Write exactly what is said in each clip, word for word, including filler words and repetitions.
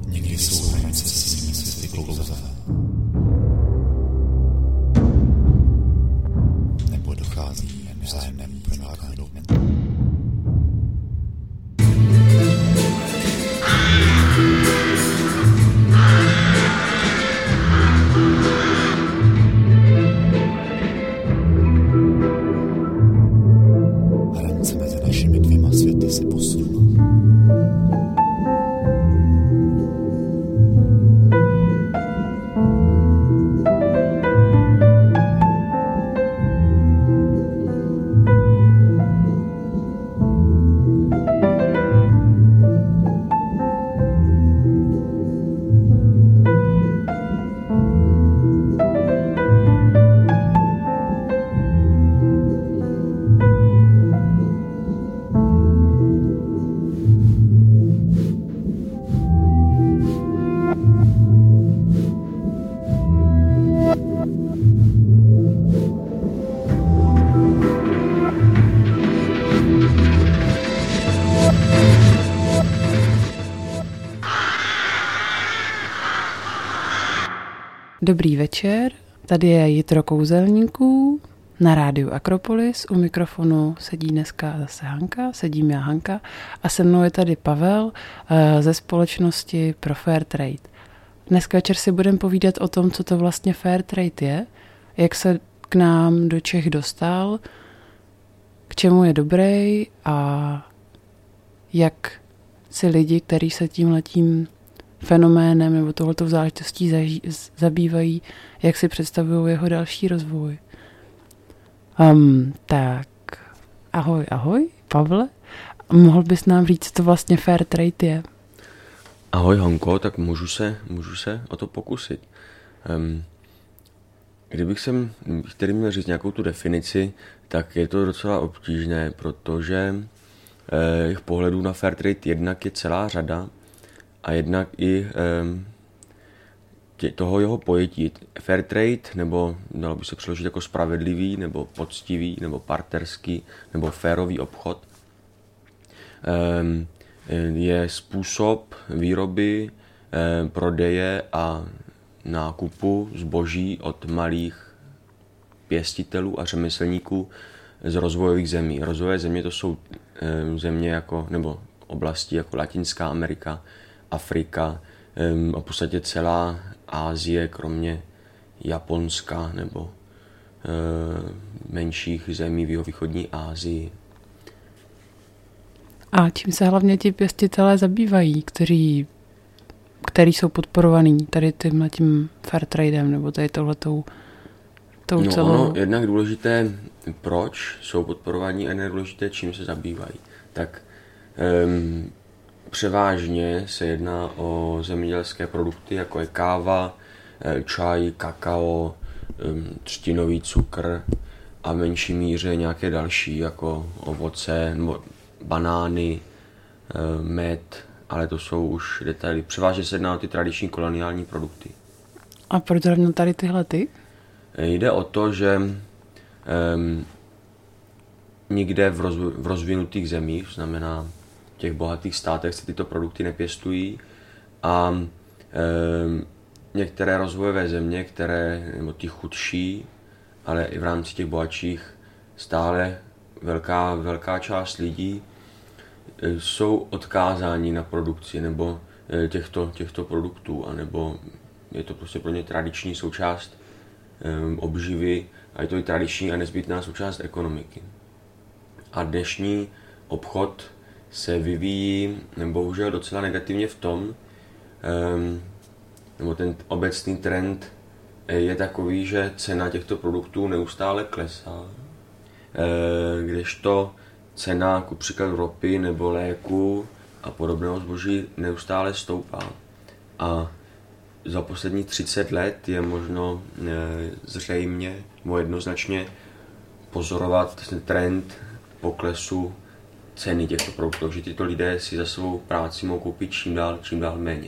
Někdy jsou hranice se svými světy klouzavé. Nebo dochází jen vzájemnému pronikání. Hranice mezi našimi dvěma světy se posunou. Dobrý večer, tady je Jitro Kouzelníků na rádiu Akropolis. U mikrofonu sedí dneska zase Hanka, sedím já Hanka a se mnou je tady Pavel ze společnosti pro Fair Trade. Dneska večer si budeme povídat o tom, co to vlastně Fair Trade je, jak se k nám do Čech dostal, k čemu je dobrý a jak si lidi, kteří se tímhletím fenoménem nebo tohletou záležitostí zaží, zabývají, jak si představují jeho další rozvoj. Um, tak, ahoj, ahoj, Pavle. Mohl bys nám říct, co to vlastně Fair Trade je? Ahoj, Hanko, tak můžu se, můžu se o to pokusit. Um, kdybych jsem, kdybych tedy měl říct nějakou tu definici, tak je to docela obtížné, protože eh, jejich pohledů na Fair Trade jednak je celá řada, a jednak i tě, toho jeho pojetí. Fair trade, nebo dalo by se přeložit jako spravedlivý, nebo poctivý, nebo partnerský, nebo férový obchod, je způsob výroby, prodeje a nákupu zboží od malých pěstitelů a řemeslníků z rozvojových zemí. Rozvojové země to jsou země jako, nebo oblasti jako Latinská Amerika, Afrika a v podstatě celá Asie, kromě Japonska nebo menších zemí v jihovýchodní Asii. A čím se hlavně ti pěstitelé zabývají, kteří, kteří jsou podporovaní tady tímhletím fair tradem nebo tady tohletou tou no, celou... Ono jednak důležité, proč jsou podporovaní, a nedůležité, čím se zabývají. Tak um, převážně se jedná o zemědělské produkty, jako je káva, čaj, kakao, třtinový cukr a v menší míře nějaké další, jako ovoce, banány, med, ale to jsou už detaily. Převážně se jedná o ty tradiční koloniální produkty. A proč zrovna tady tyhle ty? Jde o to, že um, nikde v, rozv- v rozvinutých zemích, znamená v těch bohatých státech, se tyto produkty nepěstují a um, některé rozvojové země, které, nebo ty chudší, ale i v rámci těch bohatších, stále velká, velká část lidí jsou odkázáni na produkci nebo těchto, těchto produktů, anebo je to prostě pro ně tradiční součást um, obživy a je to i tradiční a nezbytná součást ekonomiky. A dnešní obchod se vyvíjí bohužel docela negativně v tom, um, nebo ten obecný trend je takový, že cena těchto produktů neustále klesá, e, kdežto cena kupříkladu ropy nebo léku a podobného zboží neustále stoupá. A za poslední třicet let je možno e, zřejmě nebo jednoznačně pozorovat trend poklesu ceny těchto produktů, že tyto lidé si za svou práci mohou koupit čím dál, čím dál méně.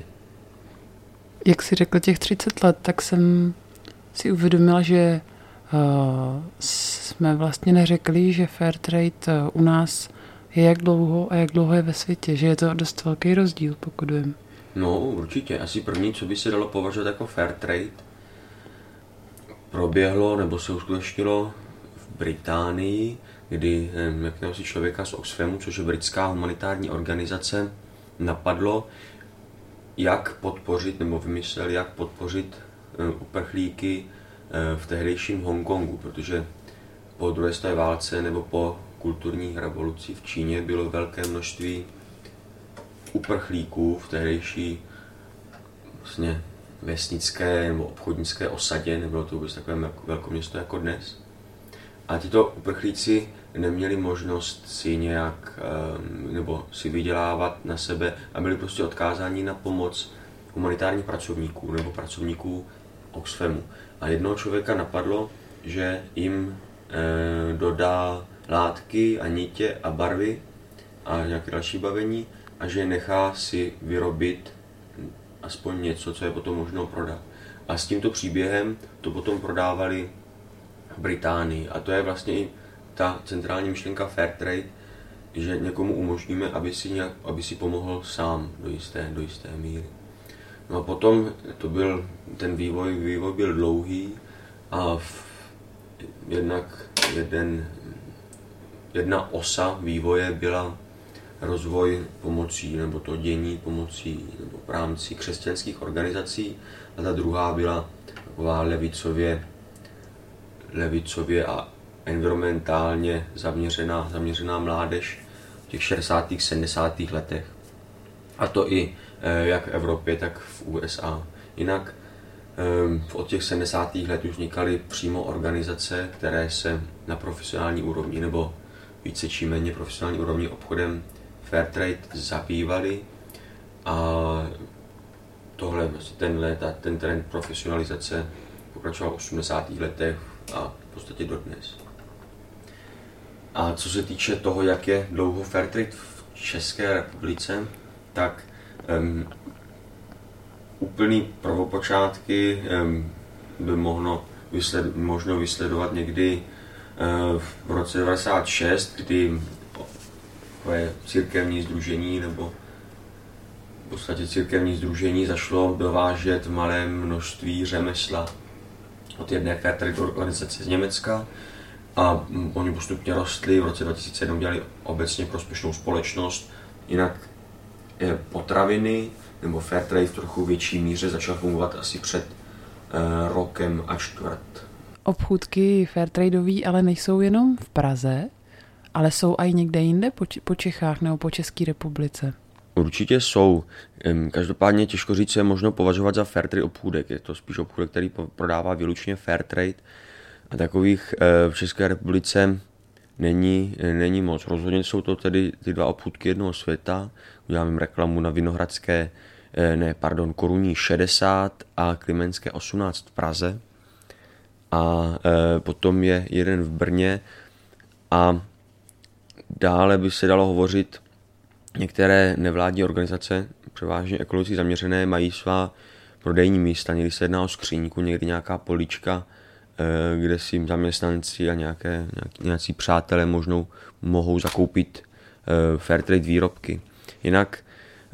Jak jsi řekl těch třicet let, tak jsem si uvědomila, že uh, jsme vlastně neřekli, že fair trade uh, u nás je jak dlouho a jak dlouho je ve světě, že je to dost velký rozdíl, pokud vím. No, určitě. Asi první, co by se dalo považovat jako fair trade, proběhlo nebo se uskutečnilo v Británii, kdy jakého člověka z Oxfamu, což je britská humanitární organizace, napadlo, jak podpořit, nebo vymyslel, jak podpořit uprchlíky v tehdejším Hongkongu, protože po druhé světové válce nebo po kulturní revoluci v Číně bylo velké množství uprchlíků v tehdejší vlastně vesnické nebo obchodnické osadě, nebylo to vůbec takové velkoměsto jako dnes. A tito uprchlíci neměli možnost si nějak nebo si vydělávat na sebe a byli prostě odkázáni na pomoc humanitárních pracovníků nebo pracovníků Oxfamu. A jednoho člověka napadlo, že jim e, dodá látky a nitě a barvy a nějaké další bavení a že nechá si vyrobit aspoň něco, co je potom možno prodat. A s tímto příběhem to potom prodávali v Británii. A to je vlastně i ta centrální myšlenka fair trade, že někomu umožníme, aby si, nějak, aby si pomohl sám do jisté, do jisté míry. No a potom to byl, ten vývoj, vývoj byl dlouhý a v, jednak jeden, jedna osa vývoje byla rozvoj pomocí, nebo to dění pomocí, nebo v rámci křesťanských organizací a ta druhá byla taková levicově, levicově a environmentálně zaměřená, zaměřená mládež v těch šedesátých sedmdesátých letech. A to i jak v Evropě, tak v U S A. Jinak od těch sedmdesátých let už vznikaly přímo organizace, které se na profesionální úrovni nebo více či méně profesionální úrovni obchodem fair trade zabývaly a tohle, tenhle, ten trend profesionalizace pokračoval v osmdesátých letech a v podstatě dodnes. A co se týče toho, jak je dlouho fair trade v České republice, tak um, úplný prvopočátky um, by mohno, vysled, možno vysledovat někdy uh, v roce devadesát šest, kdy církevní sdružení nebo v podstatě církevní sdružení začalo dovážet v malém množství řemesla od jedné fair trade organizace z Německa a oni postupně rostli, v roce dva tisíce sedm dělali obecně prospěšnou společnost, jinak potraviny nebo fair trade v trochu větší míře začal fungovat asi před uh, rokem a čtvrt. Obchůdky fairtradeový ale nejsou jenom v Praze, ale jsou i někde jinde po, po Čechách nebo po České republice? Určitě jsou. Každopádně těžko říct, co je možno považovat za fair trade obchůdek. Je to spíš obchůdek, který prodává výlučně fair trade. A takových v České republice není, není moc. Rozhodně jsou to tedy ty dva obchůdky jednoho světa. Udělám jim reklamu na Vinohradské, ne, pardon, Korunní šedesát a Klimenské osmnáct v Praze. A e, potom je jeden v Brně a dále by se dalo hovořit, některé nevládní organizace, převážně ekologicky zaměřené, mají svá prodejní místa. Někdy se jedná o skříňku, někdy nějaká polička, kde si zaměstnanci a nějaké, nějací přátelé možnou mohou zakoupit fair trade výrobky. Jinak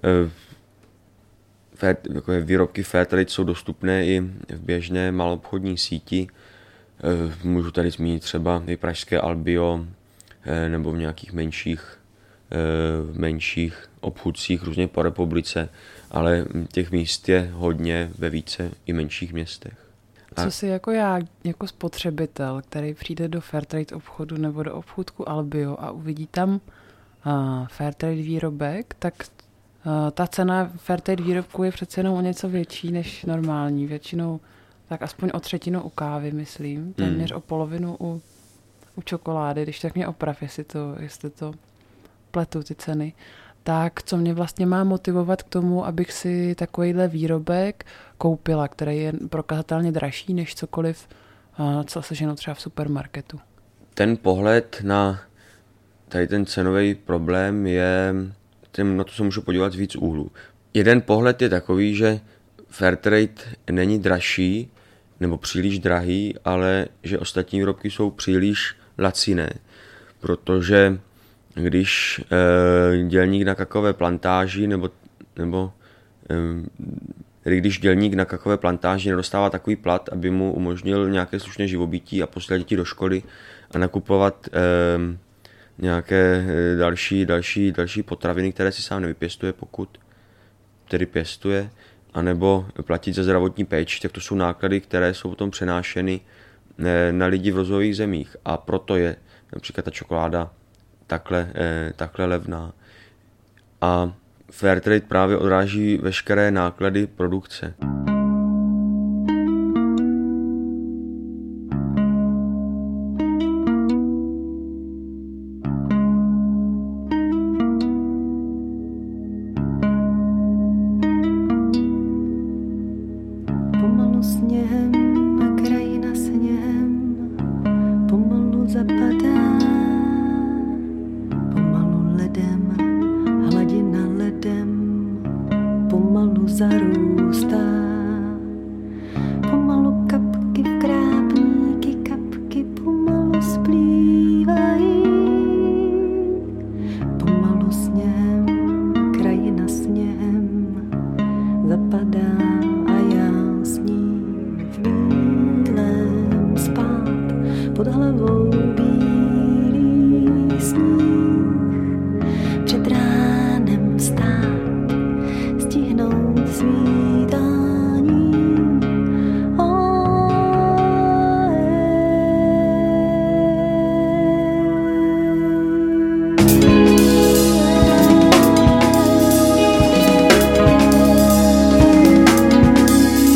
fair, výrobky fair trade jsou dostupné i v běžné maloobchodní síti. Můžu tady zmínit třeba i pražské Albio, nebo v nějakých menších, menších obchůdcích různě po republice, ale těch míst je hodně ve více i menších městech. A co si jako já, jako spotřebitel, který přijde do Fairtrade obchodu nebo do obchůdku Albio a uvidí tam uh, Fairtrade výrobek, tak uh, ta cena Fairtrade výrobku je přece jenom o něco větší než normální. Většinou tak aspoň o třetinu u kávy, myslím, téměř hmm. o polovinu u u čokolády, když tak mě oprav, jestli to, jestli to pletu ty ceny, tak co mě vlastně má motivovat k tomu, abych si takovýhle výrobek koupila, který je prokazatelně dražší než cokoliv, co seženou třeba v supermarketu. Ten pohled na tady ten cenový problém je, ten, na to se můžu podívat z víc úhlů. Jeden pohled je takový, že Fairtrade není dražší nebo příliš drahý, ale že ostatní výrobky jsou příliš laciné, protože když e, dělník na kakaové plantáži nebo, nebo když dělník na kakové plantáži nedostává takový plat, aby mu umožnil nějaké slušné živobytí a posílat děti do školy a nakupovat eh, nějaké další, další, další potraviny, které si sám nevypěstuje, pokud tedy pěstuje, anebo platit za zdravotní péči, tak to jsou náklady, které jsou potom přenášeny na lidi v rozvojových zemích a proto je například ta čokoláda takhle, takhle levná. A Fairtrade právě odráží veškeré náklady produkce. Pomalu sněhem, krajina sněhem, pomalu zapadá, pomalu ledem, hladina ledem, pomalu zarůstá, pomalu kapky v krápníky, kapky pomalu splývají, pomalu sněhem, krajina sněhem, zapadá a já s ním v bílém spát, pod hlavou bílý sníh, před ránem vstát, stihnout svítání.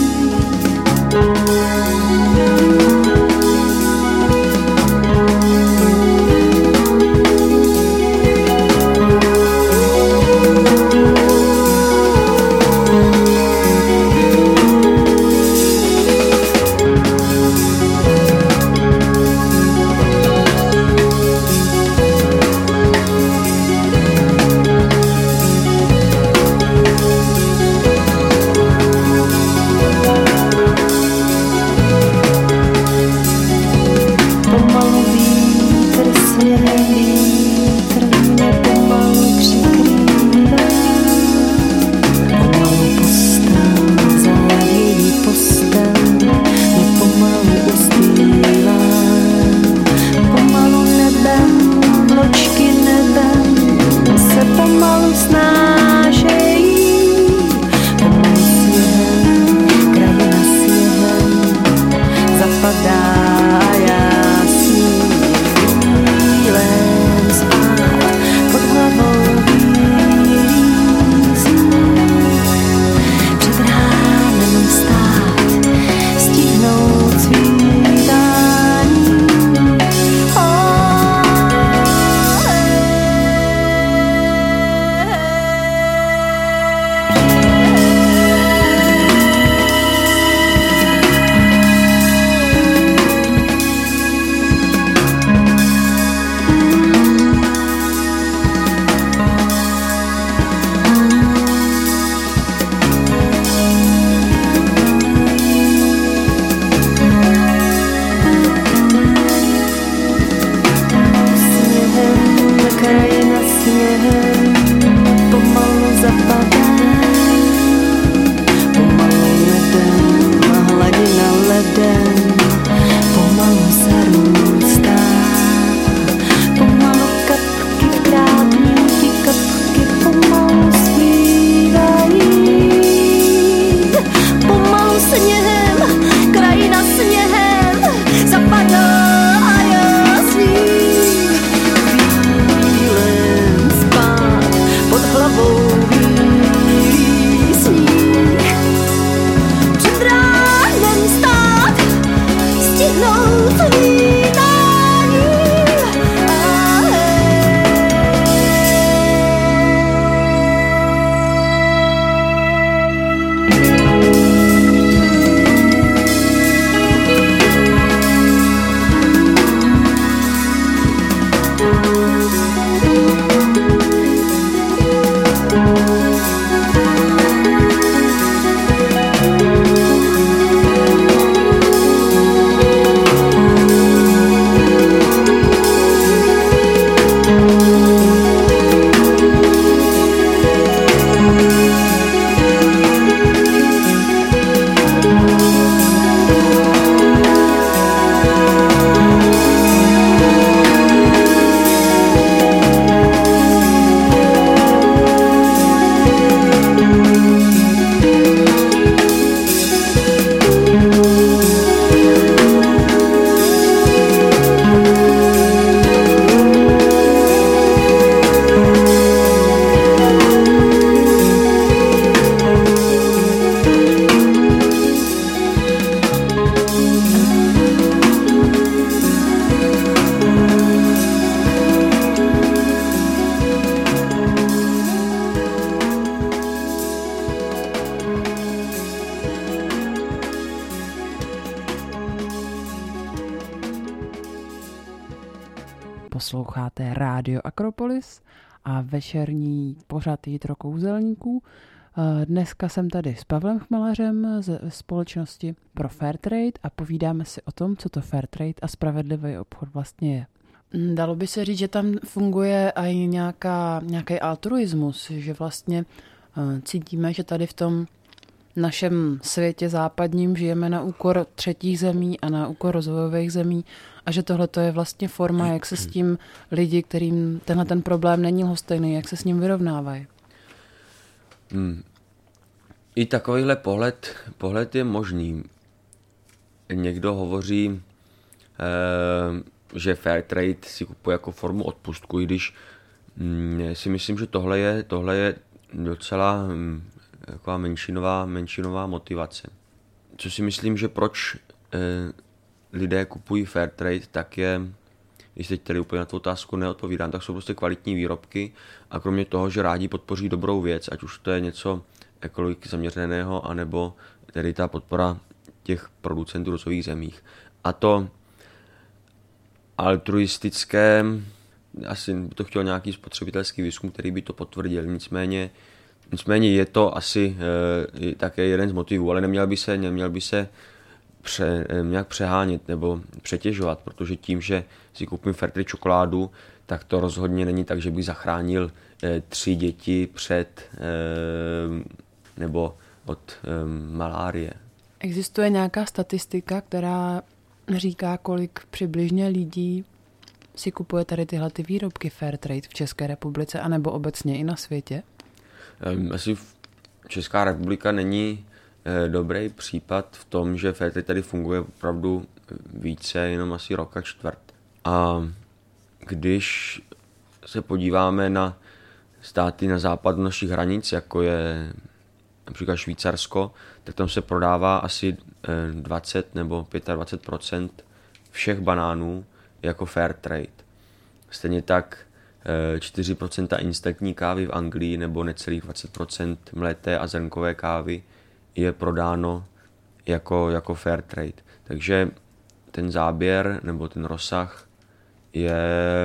Oh, Posloucháte Rádio Akropolis a večerní pořad Jitro Kouzelníků. Dneska jsem tady s Pavlem Chmelařem ze společnosti pro Fairtrade a povídáme si o tom, co to Fairtrade a spravedlivý obchod vlastně je. Dalo by se říct, že tam funguje i nějaká, nějaký altruismus, že vlastně cítíme, že tady v tom našem světě západním žijeme na úkor třetích zemí a na úkor rozvojových zemí a že tohle je vlastně forma, jak se s tím lidi, kterým tenhle ten problém není lhostejný, jak se s ním vyrovnávají. Hmm. I takovýhle pohled, pohled je možný. Někdo hovoří, eh, že Fairtrade si kupuje jako formu odpustku, i když hm, si myslím, že tohle je, tohle je docela hm, taková menšinová, menšinová motivace. Co si myslím, že proč eh, lidé kupují Fairtrade, tak je, když teď tady úplně na tu otázku neodpovídám, tak jsou prostě kvalitní výrobky a kromě toho, že rádi podpoří dobrou věc, ať už to je něco ekologicky zaměřeného, anebo tedy ta podpora těch producentů v rozvojových zemích. A to altruistické, asi by to chtěl nějaký spotřebitelský výzkum, který by to potvrdil, nicméně Nicméně je to asi e, také jeden z motivů, ale neměl by se, neměl by se pře, e, nějak přehánět nebo přetěžovat, protože tím, že si koupím Fairtrade čokoládu, tak to rozhodně není tak, že bych zachránil e, tři děti před e, nebo od e, malárie. Existuje nějaká statistika, která říká, kolik přibližně lidí si kupuje tady tyhle ty výrobky Fairtrade v České republice, anebo obecně i na světě? Asi Česká republika není dobrý případ v tom, že Fairtrade tady funguje opravdu více, jenom asi rok a čtvrt. A když se podíváme na státy na západ našich hranic, jako je například Švýcarsko, tak tam se prodává asi dvacet nebo dvacet pět procent všech banánů jako Fairtrade. Stejně tak čtyři procenta instantní kávy v Anglii nebo necelých dvacet procent mlété a zrnkové kávy je prodáno jako, jako Fairtrade. Takže ten záběr nebo ten rozsah je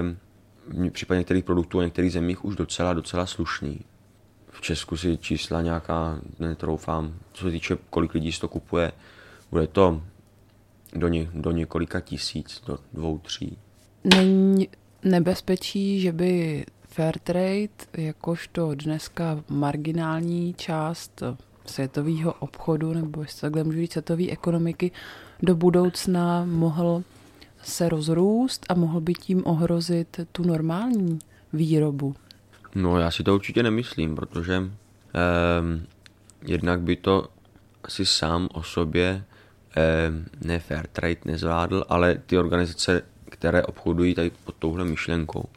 v případě některých produktů a některých zemích už docela, docela slušný. V Česku si čísla nějaká netroufám. Co se týče, kolik lidí si to kupuje, bude to do, ně, do několika tisíc, do dvou, tří. Není nebezpečí, že by Fairtrade, jakožto dneska marginální část světového obchodu, nebo jestli takhle můžu říct světové ekonomiky, do budoucna mohl se rozrůst a mohl by tím ohrozit tu normální výrobu? No, já si to určitě nemyslím, protože eh, jednak by to asi sám o sobě eh, ne Fairtrade nezvládl, ale ty organizace, které obchodují tady pod touhle myšlenkou.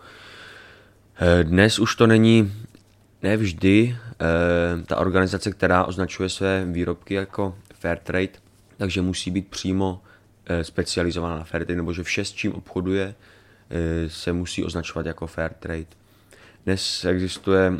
Dnes už to není nevždy ta organizace, která označuje své výrobky jako Fairtrade, takže musí být přímo specializovaná na Fairtrade, nebo že vše, s čím obchoduje, se musí označovat jako Fairtrade. Dnes existuje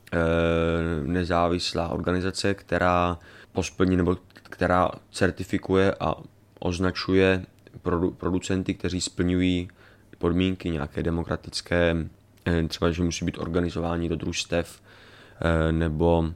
nezávislá organizace, která posplní nebo která certifikuje a označuje producenty, kteří splňují podmínky nějaké demokratické, třeba, že musí být organizováni do družstev, nebo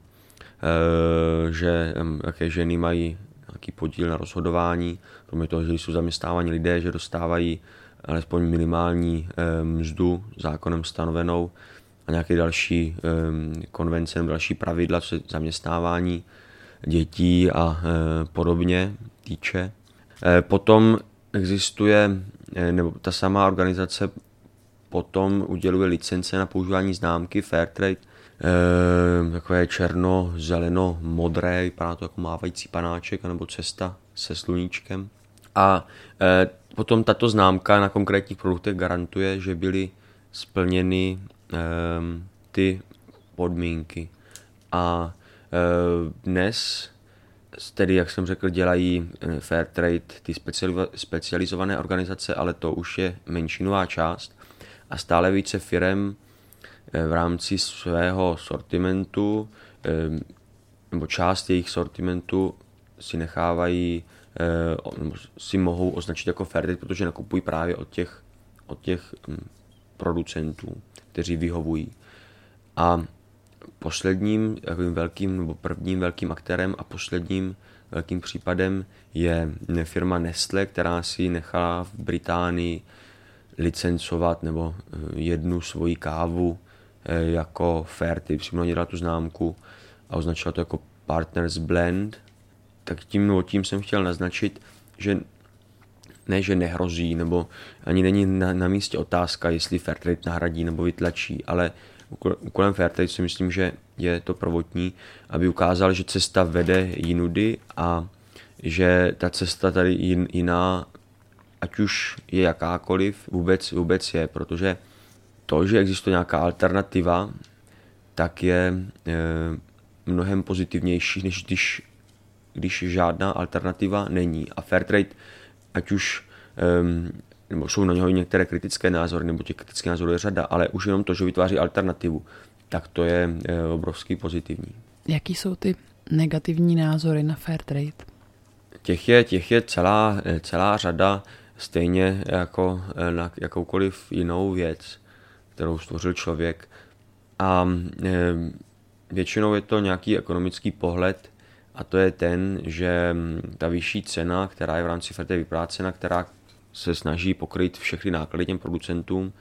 že jaké ženy mají nějaký podíl na rozhodování, kromě toho, že jsou zaměstnáváni lidé, že dostávají alespoň minimální mzdu zákonem stanovenou a nějaké další konvence nebo další pravidla, co se zaměstnávání dětí a podobně týče. Potom existuje, nebo ta samá organizace potom uděluje licence na používání známky Fairtrade, eh, takové černo, zeleno, modré, vypadá to jako mávající panáček, nebo cesta se sluníčkem. A eh, potom tato známka na konkrétních produktech garantuje, že byly splněny eh, ty podmínky. A eh, dnes tedy, jak jsem řekl, dělají Fairtrade ty specializované organizace, ale to už je menšinová část a stále více firem v rámci svého sortimentu nebo část jejich sortimentu si nechávají, nebo si mohou označit jako Fairtrade, protože nakupují právě od těch, od těch producentů, kteří vyhovují. A posledním takovým velkým, nebo prvním velkým aktérem a posledním velkým případem je firma Nestlé, která si nechala v Británii licencovat nebo jednu svoji kávu jako Fairtrade, přímo dělala tu známku a označila to jako Partners Blend. Tak tím, no, tím jsem chtěl naznačit, že ne, že nehrozí, nebo ani není na, na místě otázka, jestli Fairtrade nahradí nebo vytlačí, ale úkolem Fairtrade si myslím, že je to prvotní, aby ukázal, že cesta vede jinudy a že ta cesta tady jiná, ať už je jakákoliv, vůbec, vůbec je, protože to, že existuje nějaká alternativa, tak je e, mnohem pozitivnější, než když, když žádná alternativa není. A Fairtrade, ať už e, nebo jsou na něho i některé kritické názory, nebo těch kritických názorů je řada, ale už jenom to, že vytváří alternativu, tak to je e, obrovský pozitivní. Jaký jsou ty negativní názory na Fairtrade? Těch je, těch je celá, celá řada, stejně jako na jakoukoliv jinou věc, kterou stvořil člověk. A většinou je to nějaký ekonomický pohled a to je ten, že ta vyšší cena, která je v rámci Fairtrade vyplácena, která se snaží pokryt všechny náklady těm producentům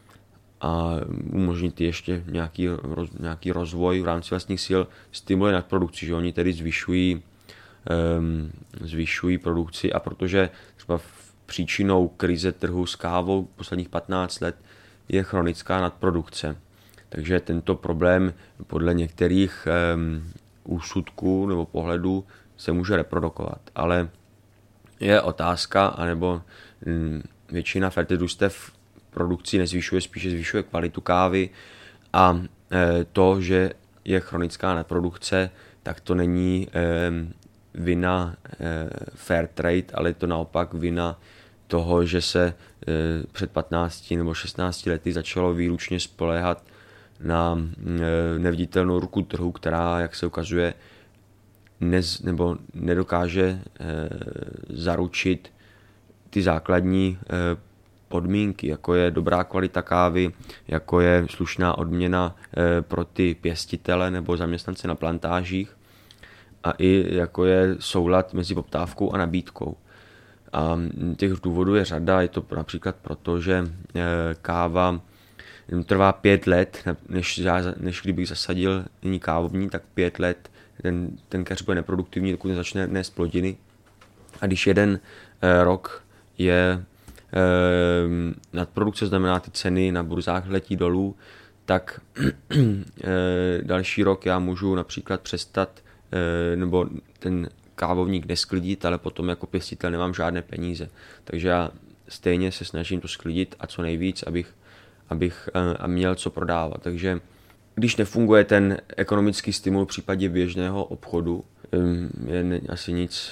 a umožnit ještě nějaký, roz, nějaký rozvoj v rámci vlastních sil, stimuluje nadprodukci, že oni tedy zvyšují, um, zvyšují produkci a protože třeba příčinou krize trhu s kávou posledních patnáct let je chronická nadprodukce. Takže tento problém podle některých um, úsudků nebo pohledů se může reprodukovat. Ale je otázka, anebo um, většina Fairtrade družstev produkci nezvyšuje, spíše zvyšuje kvalitu kávy a e, to, že je chronická nadprodukce, tak to není e, vina e, Fairtrade, ale je to naopak vina toho, že se e, před patnácti nebo šestnácti lety začalo výlučně spoléhat na e, neviditelnou ruku trhu, která, jak se ukazuje, nez, nebo nedokáže e, zaručit ty základní e, podmínky, jako je dobrá kvalita kávy, jako je slušná odměna e, pro ty pěstitele nebo zaměstnance na plantážích a i jako je soulad mezi poptávkou a nabídkou. A těch důvodů je řada, je to například proto, že e, káva trvá pět let, než, než kdybych zasadil nyní kávovní, tak pět let ten, ten keř bude neproduktivní, dokud nezačne nést plodiny. A když jeden e, rok je e, nadprodukce, znamená ty ceny na burzách letí dolů, tak e, další rok já můžu například přestat, e, nebo ten kávovník nesklidit, ale potom jako pěstitel nemám žádné peníze. Takže já stejně se snažím to sklidit a co nejvíc, abych, abych a měl co prodávat. Takže když nefunguje ten ekonomický stimul v případě běžného obchodu, je asi nic,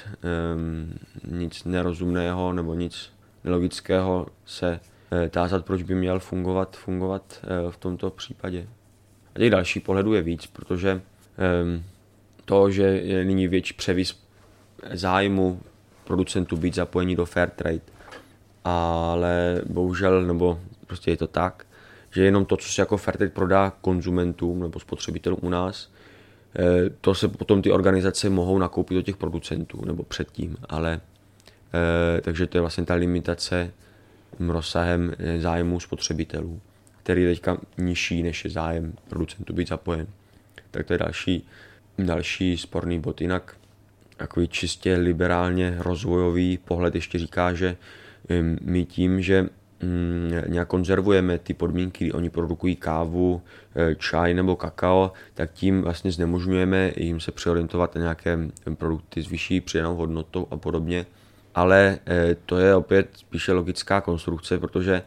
nic nerozumného nebo nic nelogického se tázat, proč by měl fungovat, fungovat v tomto případě. A těch další pohledů je víc, protože to, že je nyní větší převis zájmu producentů být zapojení do Fairtrade, ale bohužel, nebo prostě je to tak, že jenom to, co se jako Fairtrade prodá konzumentům nebo spotřebitelům u nás, to se potom ty organizace mohou nakoupit od těch producentů nebo předtím, ale takže to je vlastně ta limitace rozsahem zájmu spotřebitelů, který je teďka nižší, než je zájem producentů být zapojen. Tak to je další, další sporný bod. Jinak takový čistě liberálně rozvojový pohled ještě říká, že my tím, že nějak konzervujeme ty podmínky, kdy oni produkují kávu, čaj nebo kakao, tak tím vlastně znemožňujeme jim se přeorientovat na nějaké produkty s vyšší přidanou hodnotou a podobně. Ale to je opět spíše logická konstrukce, protože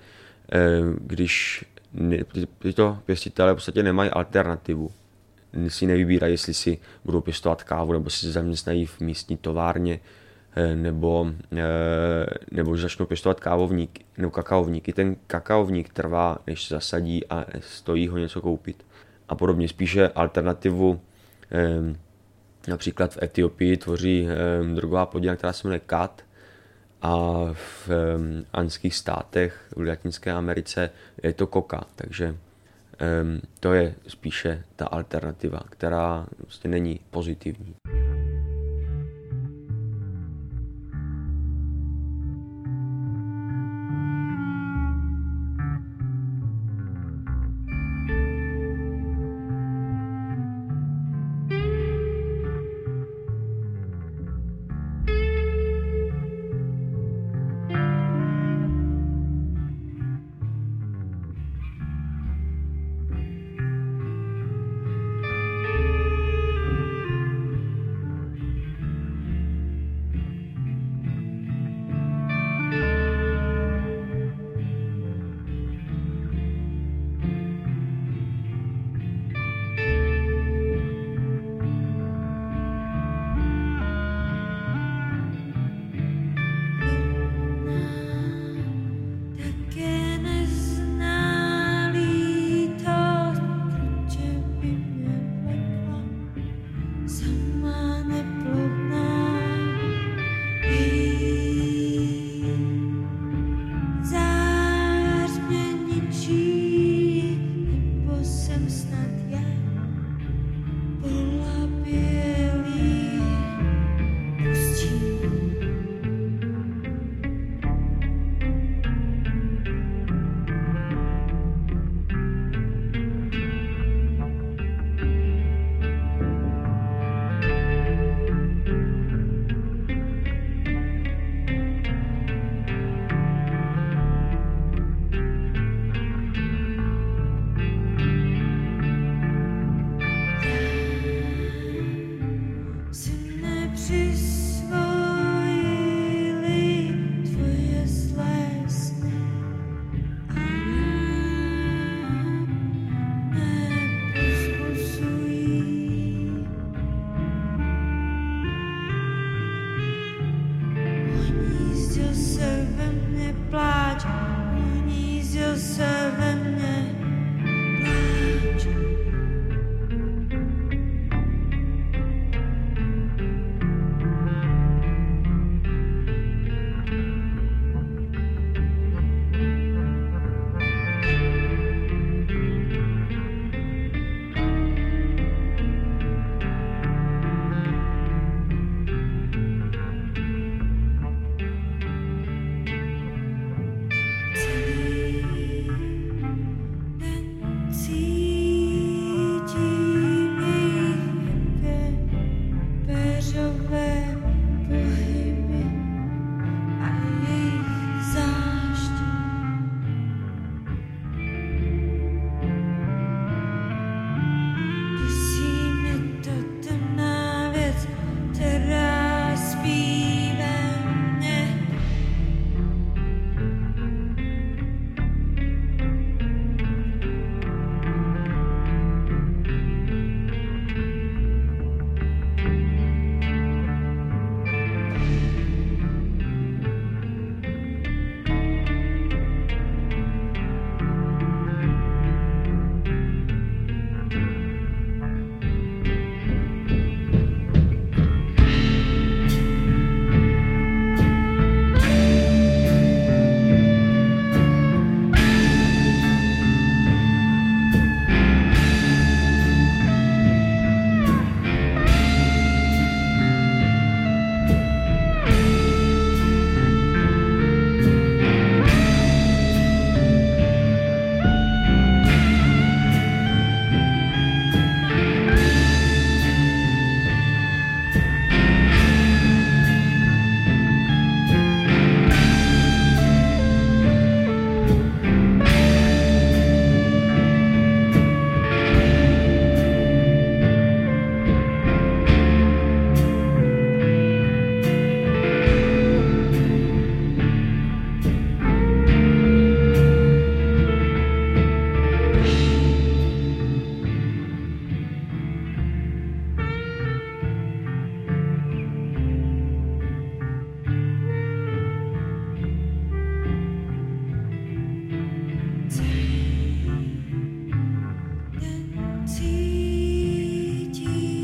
když tyto pěstitelé v podstatě nemají alternativu, si nevybírají, jestli si budou pěstovat kávu, nebo si se zaměstnají v místní továrně, nebo, nebo že začnou pěstovat kávovník nebo kakaovník. I ten kakaovník trvá, než se zasadí a stojí ho něco koupit. A podobně spíše alternativu například v Etiopii tvoří drogová plodina, která se jmenuje kat a v um, anských státech v Latinské Americe je to coca, takže um, to je spíše ta alternativa, která vlastně není pozitivní.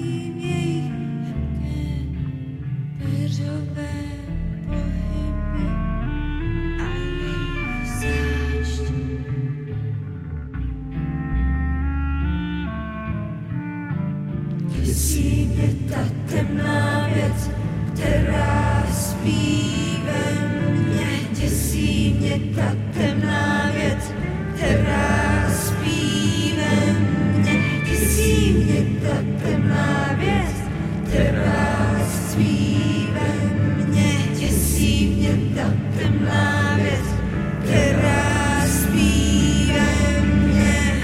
Peřové pohyby věc, která spí ve mně. Děsí mě ta temná věc, která spí ve mně. Děsí mě ta temná věc, která spí ve mně. Děsí mě ta temná věc, která spí ve mně.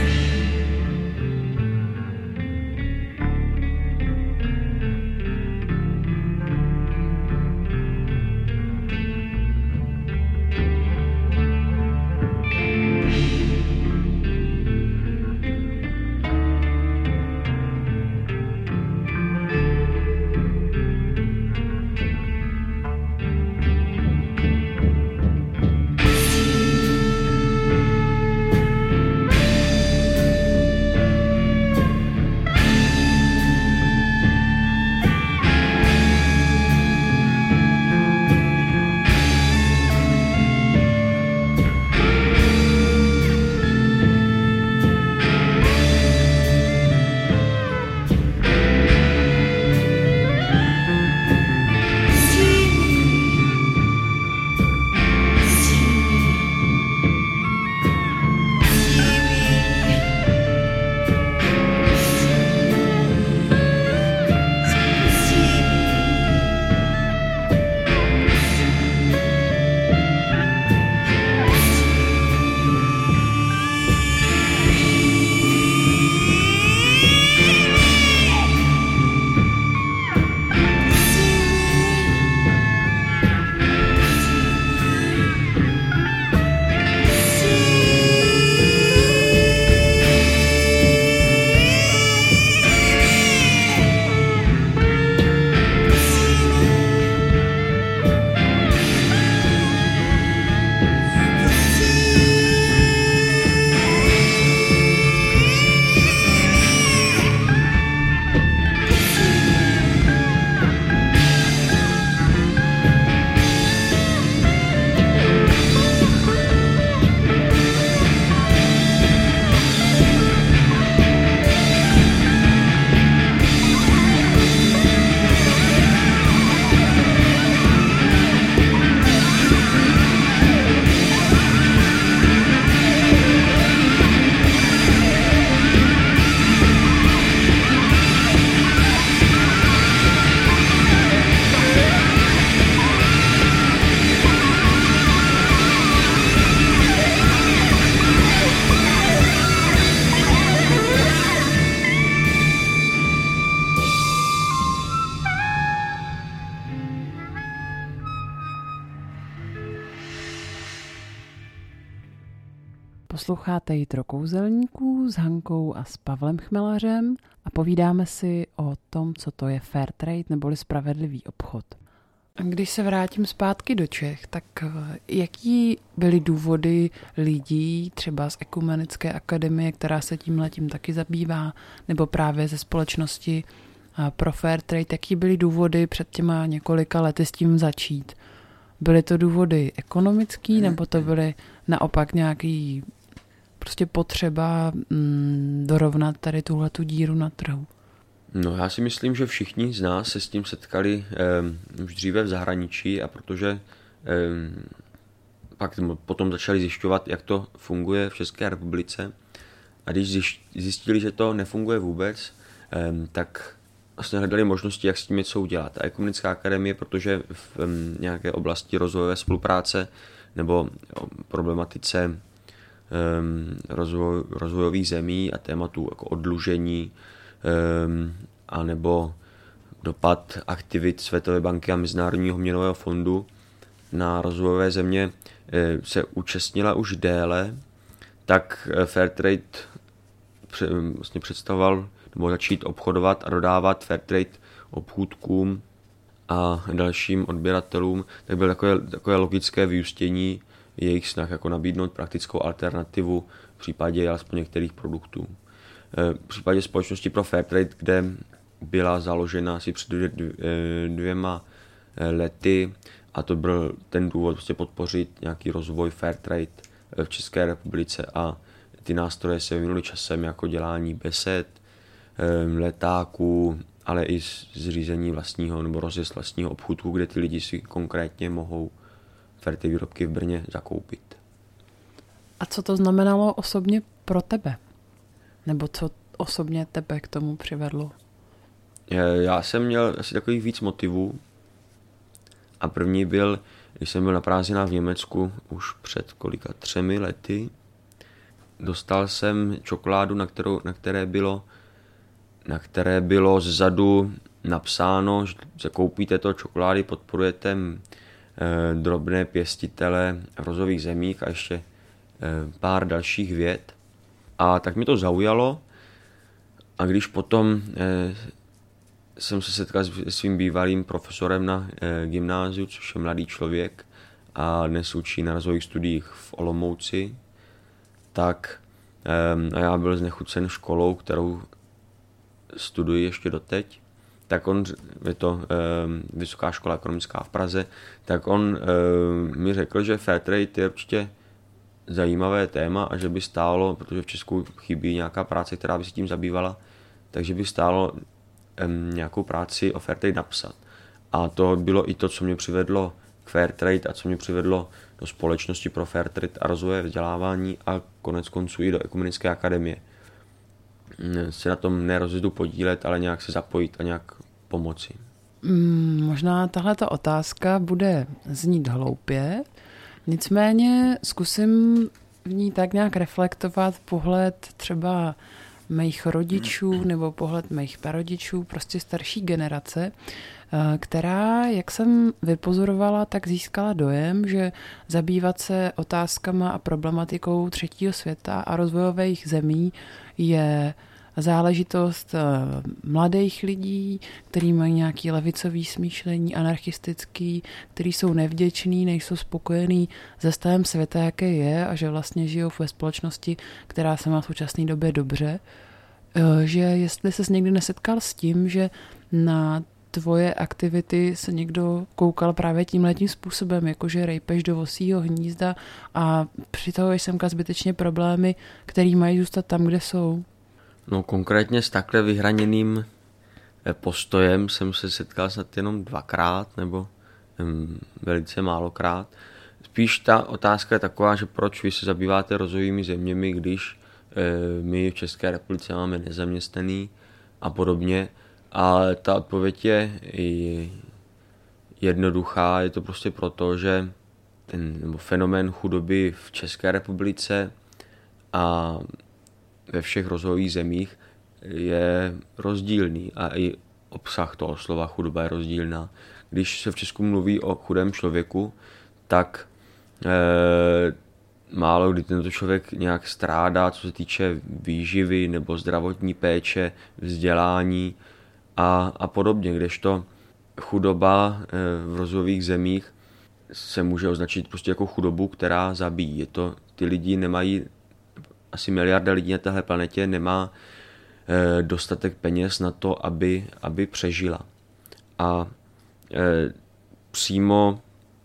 Posloucháte Jitro kouzelníků s Hankou a s Pavlem Chmelařem a povídáme si o tom, co to je fair trade neboli spravedlivý obchod. A když se vrátím zpátky do Čech, tak jaký byly důvody lidí třeba z Ekumenické akademie, která se tímhletím taky zabývá, nebo právě ze společnosti pro fair trade, jaký byly důvody před těma několika lety s tím začít? Byly to důvody ekonomický, nebo to byly naopak nějaký prostě potřeba mm, dorovnat tady tuhletu díru na trhu? No, já si myslím, že všichni z nás se s tím setkali eh, už dříve v zahraničí a protože eh, pak potom začali zjišťovat, jak to funguje v České republice a když zjistili, že to nefunguje vůbec, eh, tak vlastně hledali možnosti, jak s tím něco udělat. A Ekumenická akademie, protože v um, nějaké oblasti rozvojové spolupráce nebo o problematice um, rozvoj, rozvojových zemí a tématu jako odlužení um, anebo dopad aktivit Světové banky a Mezinárodního měnového fondu na rozvojové země e, se účastnila už déle, tak Fairtrade vlastně představoval nebo začít obchodovat a dodávat Fairtrade obchůdkům a dalším odběratelům, tak bylo takové, takové logické vyústění jejich snah jako nabídnout praktickou alternativu v případě alespoň některých produktů. V případě společnosti pro Fairtrade, kde byla založena asi před dvěma lety a to byl ten důvod prostě podpořit nějaký rozvoj Fairtrade v České republice a ty nástroje se vyvinuly časem jako dělání besed, letáků ale i zřízení vlastního nebo rozjezd vlastního obchůdku, kde ty lidi si konkrétně mohou Fairtrade výrobky v Brně zakoupit. A co to znamenalo osobně pro tebe? Nebo co osobně tebe k tomu přivedlo? Já jsem měl asi takových víc motivů. A první byl, když jsem byl na prázdninách v Německu už před kolika třemi lety, dostal jsem čokoládu, na, kterou, na které bylo na které bylo zezadu napsáno, že zakoupíte to čokolády, podporujete eh, drobné pěstitele v rozvojových zemích a ještě eh, pár dalších vět. A tak mi to zaujalo. A když potom eh, jsem se setkal s svým bývalým profesorem na eh, gymnáziu, což je mladý člověk a dnes učí na rozvojových studiích v Olomouci, tak eh, a já byl znechucen školou, kterou studuji ještě doteď, tak on, je to eh, Vysoká škola ekonomická v Praze, tak on eh, mi řekl, že Fairtrade je určitě zajímavé téma a že by stálo, protože v Česku chybí nějaká práce, která by se tím zabývala, takže by stálo um, nějakou práci o Fairtrade napsat. A to bylo i to, co mě přivedlo k Fairtrade a co mě přivedlo do společnosti pro Fairtrade a rozvoje vzdělávání a konec konců i do Ekumenické akademie. Se na tom nerozjedu podílet, ale nějak se zapojit a nějak pomoci. Hmm, možná tahleta otázka bude znít hloupě, nicméně zkusím v ní tak nějak reflektovat pohled třeba mých rodičů nebo pohled mých prarodičů, prostě starší generace, která, jak jsem vypozorovala, tak získala dojem, že zabývat se otázkama a problematikou třetího světa a rozvojových zemí je záležitost mladých lidí, kteří mají nějaký levicový smýšlení, anarchistický, kteří jsou nevděční, nejsou spokojení se stavem světa, jaký je a že vlastně žijou ve společnosti, která se má v současné době dobře. Že jestli ses někdy nesetkal s tím, že na tvoje aktivity se někdo koukal právě tímhletím způsobem, jakože rejpeš do vosího hnízda a přitahuješ semka zbytečně problémy, který mají zůstat tam, kde jsou. No konkrétně s takhle vyhraněným postojem jsem se setkal snad jenom dvakrát nebo um, velice málokrát. Spíš ta otázka je taková, že proč vy se zabýváte rozvojovými zeměmi, když e, my v České republice máme nezaměstnaný a podobně. Ale ta odpověď je i jednoduchá, je to prostě proto, že ten nebo fenomén chudoby v České republice a ve všech rozvojových zemích je rozdílný a i obsah toho slova chudoba je rozdílná. Když se v Česku mluví o chudém člověku, tak e, málo kdy tento člověk nějak strádá, co se týče výživy nebo zdravotní péče, vzdělání a, a podobně, kdežto chudoba e, v rozvojových zemích se může označit prostě jako chudobu, která zabíjí. Je to, ty lidi nemají, asi miliarda lidí na téhle planetě nemá e, dostatek peněz na to, aby, aby přežila. A e, přímo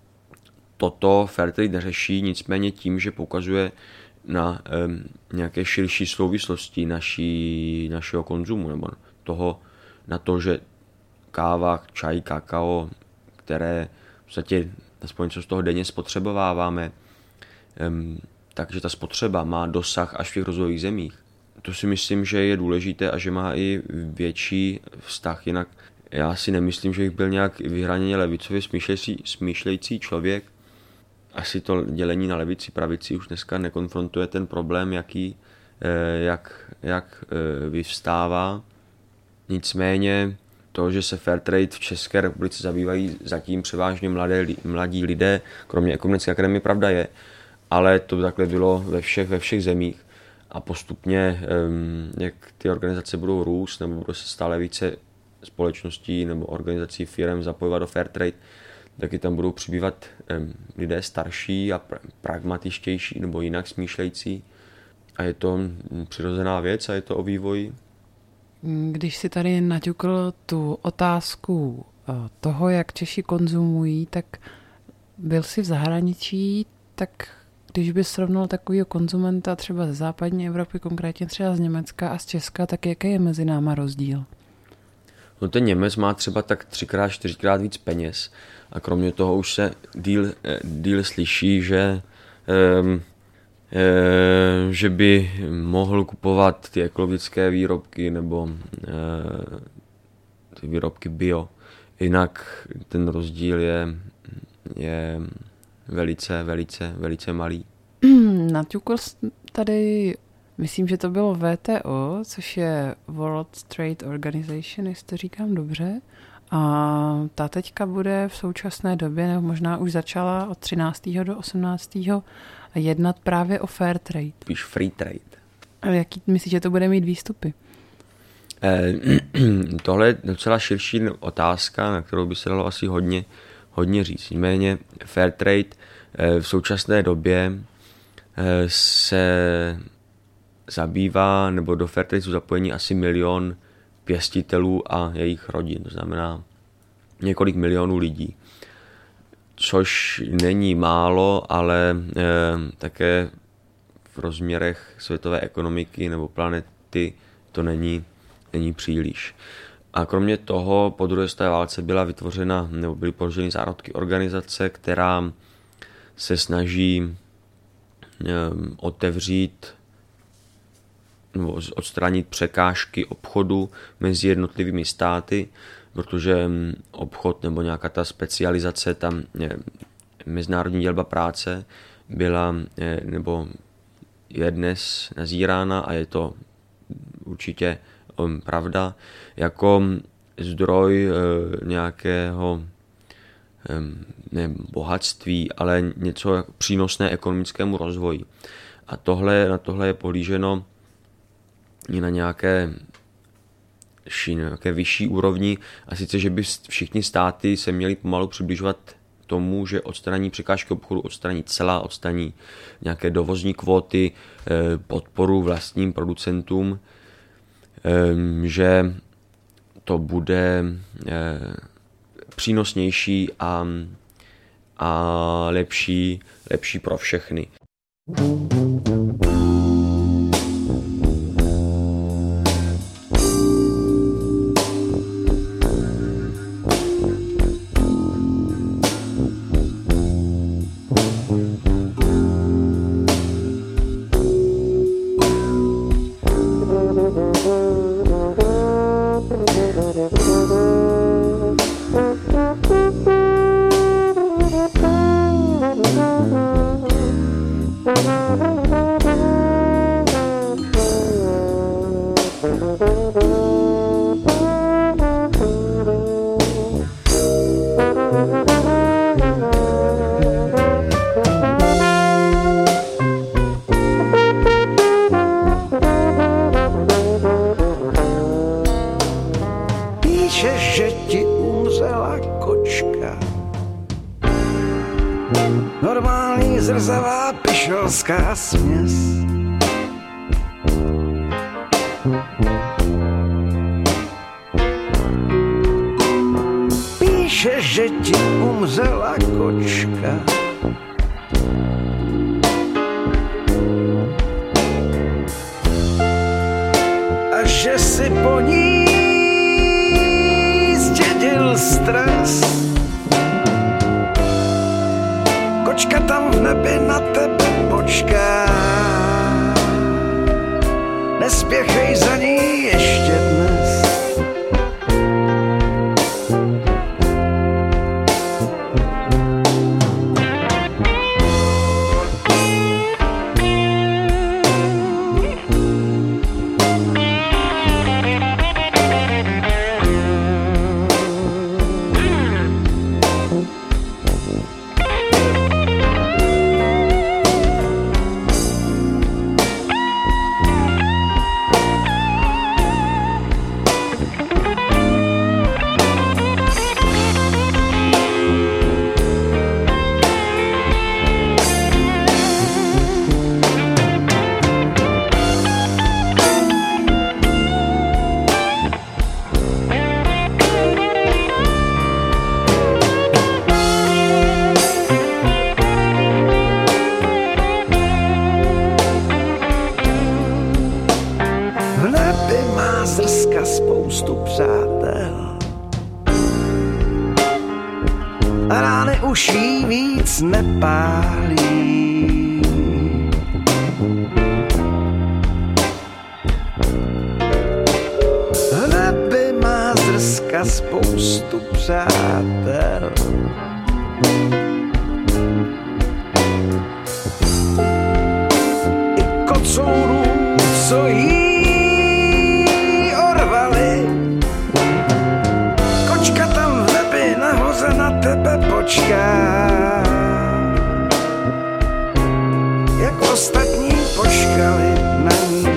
toto Fairtrade neřeší, nicméně tím, že poukazuje na e, nějaké širší souvislosti naší, našeho konzumu, nebo toho, na to, že káva, čaj, kakao, které v podstatě aspoň co z toho denně spotřebováváme, e, takže ta spotřeba má dosah až v těch rozvojových zemích. To si myslím, že je důležité a že má i větší vztah. Jinak já si nemyslím, že bych byl nějak vyhraněně levicově smýšlející, smýšlející člověk. Asi to dělení na levici, pravici už dneska nekonfrontuje ten problém, jaký, jak, jak vyvstává. Nicméně to, že se Fairtrade v České republice zabývají zatím převážně mladé, mladí lidé, kromě Ekumenické akademie, pravda je, ale to takhle bylo ve všech, ve všech zemích a postupně, jak ty organizace budou růst nebo budou se stále více společností nebo organizací firem zapojovat do Fairtrade, taky tam budou přibývat lidé starší a pragmatičtější nebo jinak smýšlející a je to přirozená věc a je to o vývoji. Když si tady naťukl tu otázku toho, jak Češi konzumují, tak byl jsi v zahraničí, tak když bys srovnal takovýho konzumenta třeba ze západní Evropy, konkrétně třeba z Německa a z Česka, tak jaký je mezi náma rozdíl? No ten Němec má třeba tak třikrát, čtyřikrát víc peněz a kromě toho už se díl, díl slyší, že, um, e, že by mohl kupovat ty ekologické výrobky nebo e, ty výrobky bio. Jinak ten rozdíl je, je velice, velice, velice malý. Naťukl tady, myslím, že to bylo W T O, což je World Trade Organization, jestli to říkám dobře. A ta teďka bude v současné době, nebo možná už začala od třináctého do osmnáctého jednat právě o fair trade. Spíš free trade. A jaký myslíš, že to bude mít výstupy? Eh, tohle je docela širší otázka, na kterou by se dalo asi hodně, hodně říct. Nicméně fair trade eh, v současné době eh, se zabývá, nebo do fair trade jsou zapojení asi milion pěstitelů a jejich rodin, to znamená několik milionů lidí. Což není málo, ale eh, také v rozměrech světové ekonomiky nebo planety to není, není příliš. A kromě toho po druhé světové válce byla vytvořena, nebo byly položeny zárodky organizace, která se snaží eh, otevřít nebo odstranit překážky obchodu mezi jednotlivými státy, protože obchod nebo nějaká ta specializace, tam mezinárodní dělba práce byla nebo je dnes nazírána a je to určitě pravda jako zdroj nějakého ne bohatství, ale něco přínosné ekonomickému rozvoji. A tohle, na tohle je pohlíženo i na nějaké, nějaké vyšší úrovni, a sice, že by všichni státy se měly pomalu přibližovat tomu, že odstraní překážky obchodu, odstraní celá, odstraní nějaké dovozní kvóty, podporu vlastním producentům, že to bude přínosnější a, a lepší, lepší pro všechny. Že ti umřela kočka, normální zrzavá pišelská směs. Píše, že ti umřela kočka, a že si po ní zdědil stres. Kočka tam v nebi na tebe počká, nespěchej za ní ještě dnes. a rány už jí víc nepálí. V nebi má zrska spoustu přátel. I kocourů, co jí orvali. Kočka tam v nebi nahoře na tebe počká, jak ostatní počkali na ní.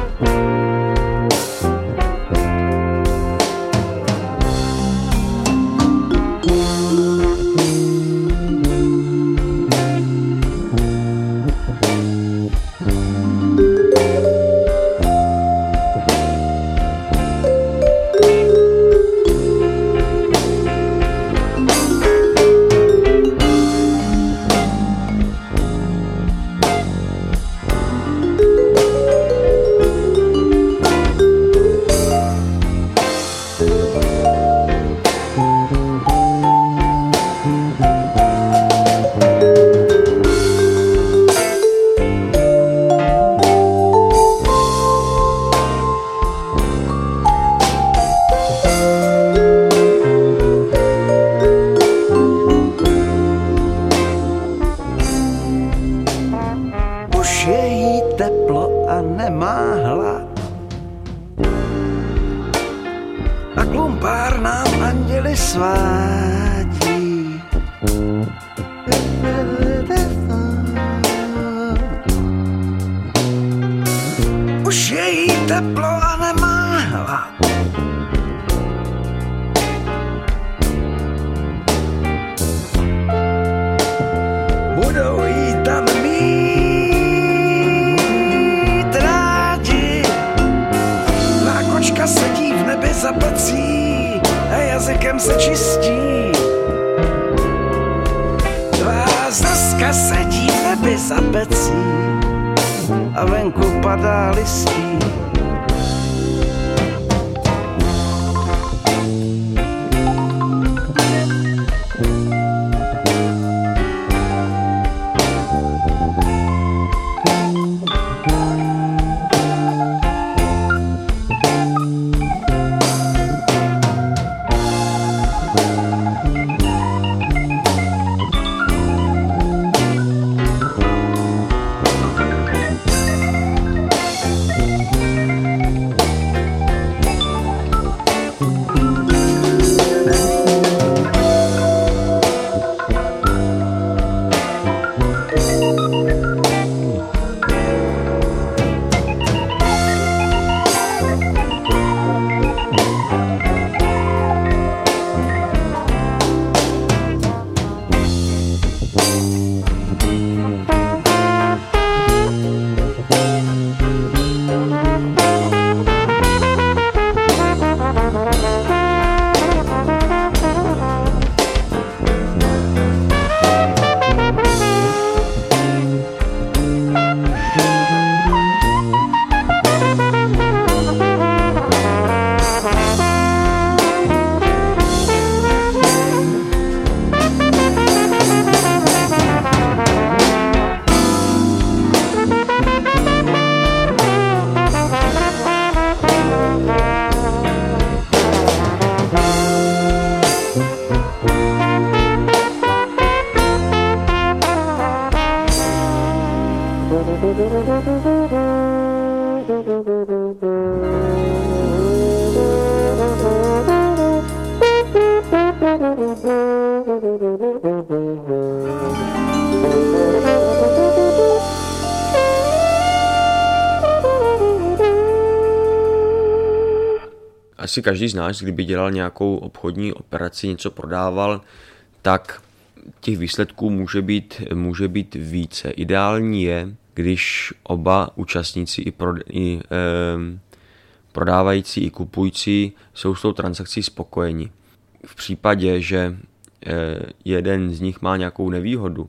Asi každý z nás, kdyby dělal nějakou obchodní operaci, něco prodával, tak těch výsledků může být, může být více. Ideální je, když oba účastníci, i, pro, i eh, prodávající, i kupující, jsou s tou transakcí spokojeni. V případě, že eh, jeden z nich má nějakou nevýhodu,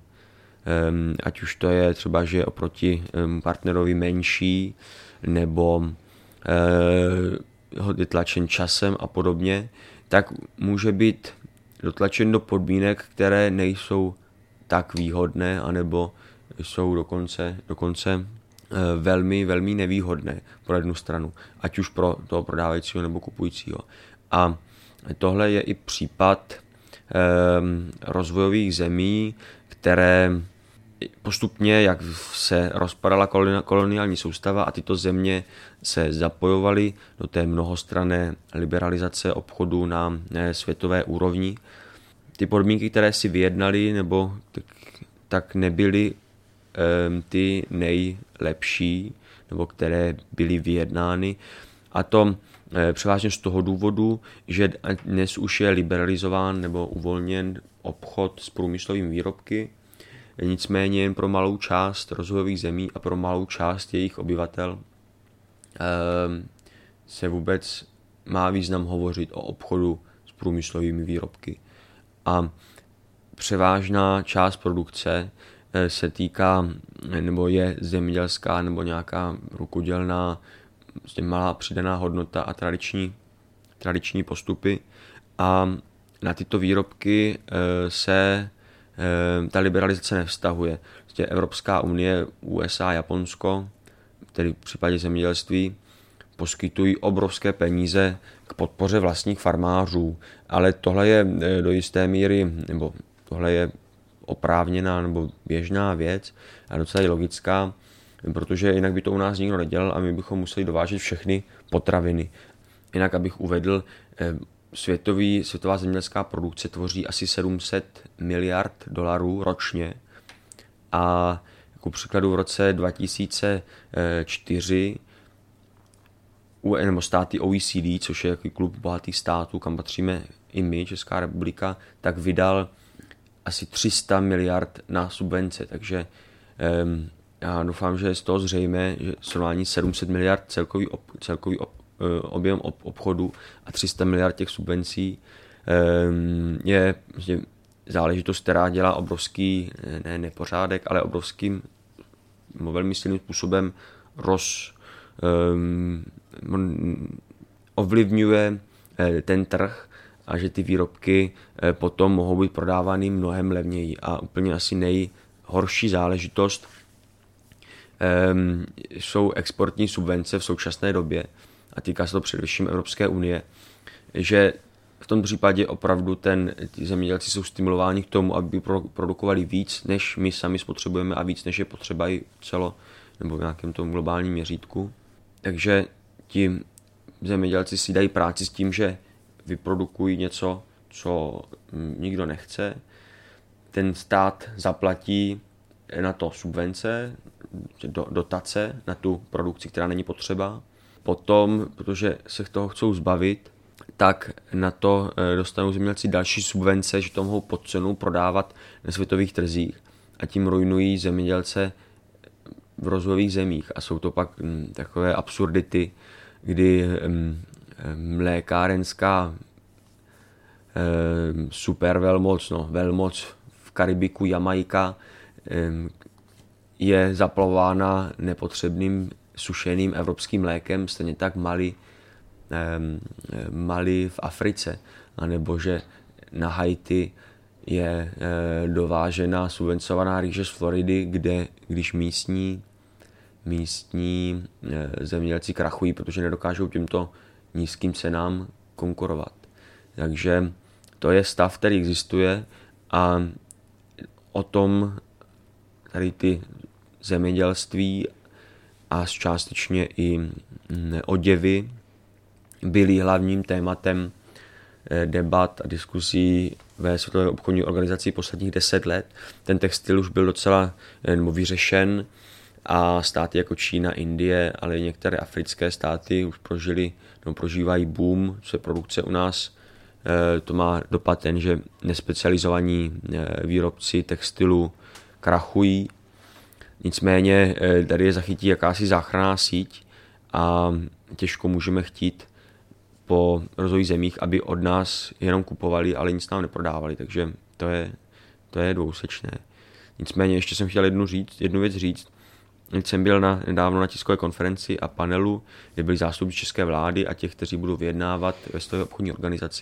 eh, ať už to je třeba, že je oproti eh, partnerovi menší, nebo eh, je tlačen časem a podobně, tak může být dotlačen do podmínek, které nejsou tak výhodné, anebo jsou dokonce, dokonce velmi, velmi nevýhodné pro jednu stranu, ať už pro toho prodávajícího nebo kupujícího. A tohle je i případ um, rozvojových zemí, které postupně, jak se rozpadala koloniální soustava a tyto země se zapojovaly do té mnohostranné liberalizace obchodu na světové úrovni. Ty podmínky, které si vyjednali, nebo tak, tak nebyly um, ty nejlepší, nebo které byly vyjednány. A to e, převážně z toho důvodu, že dnes už je liberalizován nebo uvolněn obchod s průmyslovými výrobky, nicméně jen pro malou část rozvojových zemí a pro malou část jejich obyvatel e, se vůbec má význam hovořit o obchodu s průmyslovými výrobky. A převážná část produkce e, se týká, nebo je zemědělská, nebo nějaká rukodělná, vlastně malá přidaná hodnota a tradiční, tradiční postupy. A na tyto výrobky se ta liberalizace nevztahuje. Vlastně Evropská unie, U S A, Japonsko, tedy v případě zemědělství, poskytují obrovské peníze k podpoře vlastních farmářů, ale tohle je do jisté míry, nebo tohle je oprávněná nebo běžná věc a docela je logická, protože jinak by to u nás nikdo nedělal a my bychom museli dovážet všechny potraviny. Jinak, abych uvedl, světový, světová zemědělská produkce tvoří asi sedm set miliard dolarů ročně a jako příkladu v roce dva tisíce čtyři nebo státy O E C D, což je jaký klub bohatých států, kam patříme i my, Česká republika, tak vydal asi tři sta miliard na subvence, takže um, já doufám, že je z toho zřejmé, že srovnání sedm set miliard celkový, ob, celkový ob, objem ob, obchodu a tři sta miliard těch subvencí um, je vlastně záležitost, která dělá obrovský, ne nepořádek, ale obrovským, velmi silným způsobem roz, um, ovlivňuje ten trh a že ty výrobky potom mohou být prodávány mnohem levněji. A úplně asi nejhorší záležitost um, jsou exportní subvence v současné době a týká se to především Evropské unie, že v tom případě opravdu ten, ty zemědělci jsou stimulováni k tomu, aby produkovali víc, než my sami spotřebujeme a víc, než je potřeba i celo nebo v nějakém tom globálním měřítku. Takže ti zemědělci si dají práci s tím, že vyprodukují něco, co nikdo nechce. Ten stát zaplatí na to subvence, dotace na tu produkci, která není potřeba. Potom, protože se toho chcou zbavit, tak na to dostanou zemědělci další subvence, že to mohou pod cenu prodávat na světových trzích a tím ruinují zemědělce v rozvojových zemích. A jsou to pak takové absurdity, kdy mlékárenská super velmoc, no, velmoc v Karibiku, Jamaika, je zaplavována nepotřebným sušeným evropským mlékem, stejně tak Mali, Mali v Africe, anebo že na Haiti je dovážena subvencovaná rýže z Floridy, kde když místní, místní zemědělci krachují, protože nedokážou těmto nízkým cenám konkurovat. Takže to je stav, který existuje a o tom tady ty zemědělství a částečně i oděvy byly hlavním tématem debat a diskusí ve Světové obchodní organizaci posledních deset let. Ten textil už byl docela nebo vyřešen a státy jako Čína, Indie, ale i některé africké státy už prožili nebo prožívají boom své produkce u nás. To má dopad ten, že nespecializovaní výrobci textilu krachují. Nicméně tady je zachytí jakási záchranná síť a těžko můžeme chtít po rozvojových zemích, aby od nás jenom kupovali, ale nic nám neprodávali, takže to je, to je dvousečné. Nicméně ještě jsem chtěl jednu, říct, jednu věc říct. Když jsem byl na, nedávno na tiskové konferenci a panelu, kde byli zástupci české vlády a těch, kteří budou vyjednávat ve Světové obchodní organizaci,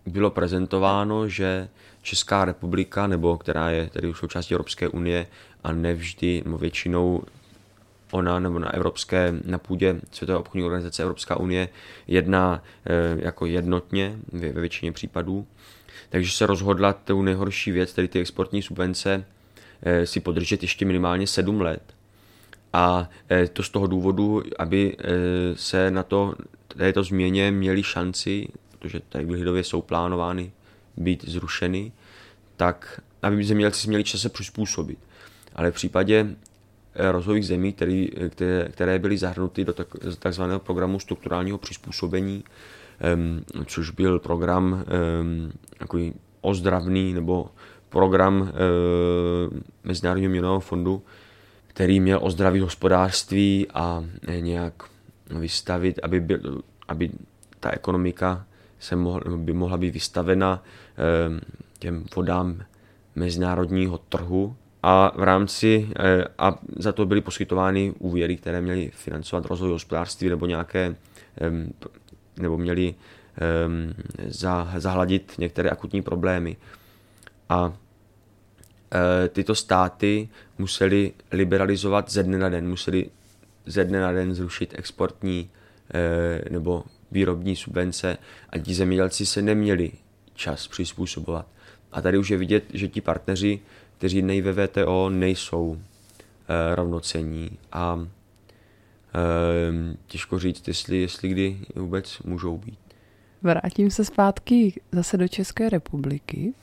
bylo prezentováno, že Česká republika, nebo která je tedy už součástí Evropské unie a nevždy, nebo většinou ona nebo na evropské, na půdě Světové obchodní organizace Evropská unie jedná e, jako jednotně ve většině případů. Takže se rozhodla tu nejhorší věc, tedy ty exportní subvence, e, si podržet ještě minimálně sedm let. A e, to z toho důvodu, aby e, se na to, této změně měli šanci, protože tady lidově jsou plánovány být zrušeny, tak aby zemědělci měli čas se přizpůsobit. Ale v případě rozvojových zemí, který, které, které byly zahrnuty do takzvaného programu strukturálního přizpůsobení, um, což byl program um, takový ozdravný nebo program um, Mezinárodního měnového fondu, který měl ozdravit hospodářství a nějak vystavit, aby, byl, aby ta ekonomika se mohla, by mohla být vystavena um, těm vodám mezinárodního trhu. A v rámci, a za to byly poskytovány úvěry, které měly financovat rozvoj hospodářství nebo nějaké, nebo měly zahladit některé akutní problémy. A tyto státy musely liberalizovat ze dne na den, musely ze dne na den zrušit exportní nebo výrobní subvence a ti zemědělci se neměli čas přizpůsobovat. A tady už je vidět, že ti partneři, kteří jednají ve W T O, nejsou e, rovnocenní a e, těžko říct, jestli, jestli kdy vůbec můžou být. Vrátím se zpátky zase do České republiky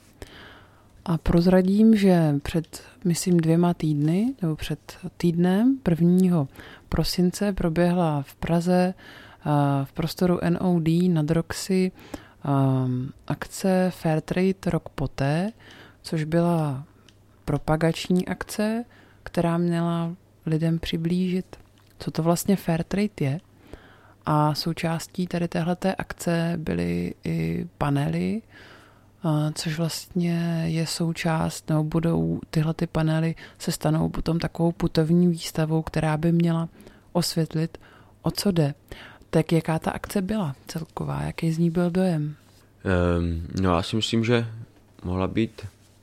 a prozradím, že před, myslím, dvěma týdny, nebo před týdnem prvního prosince proběhla v Praze a v prostoru N O D nad Roxy um, akce Fairtrade rok poté, což byla propagační akce, která měla lidem přiblížit, co to vlastně Fairtrade je. A součástí tady téhleté akce byly i panely, což vlastně je součást, nebo budou tyhle ty panely se stanou potom takovou putovní výstavou, která by měla osvětlit, o co jde. Tak jaká ta akce byla celková? Jaký z ní byl dojem? Um, no já si myslím, že mohla být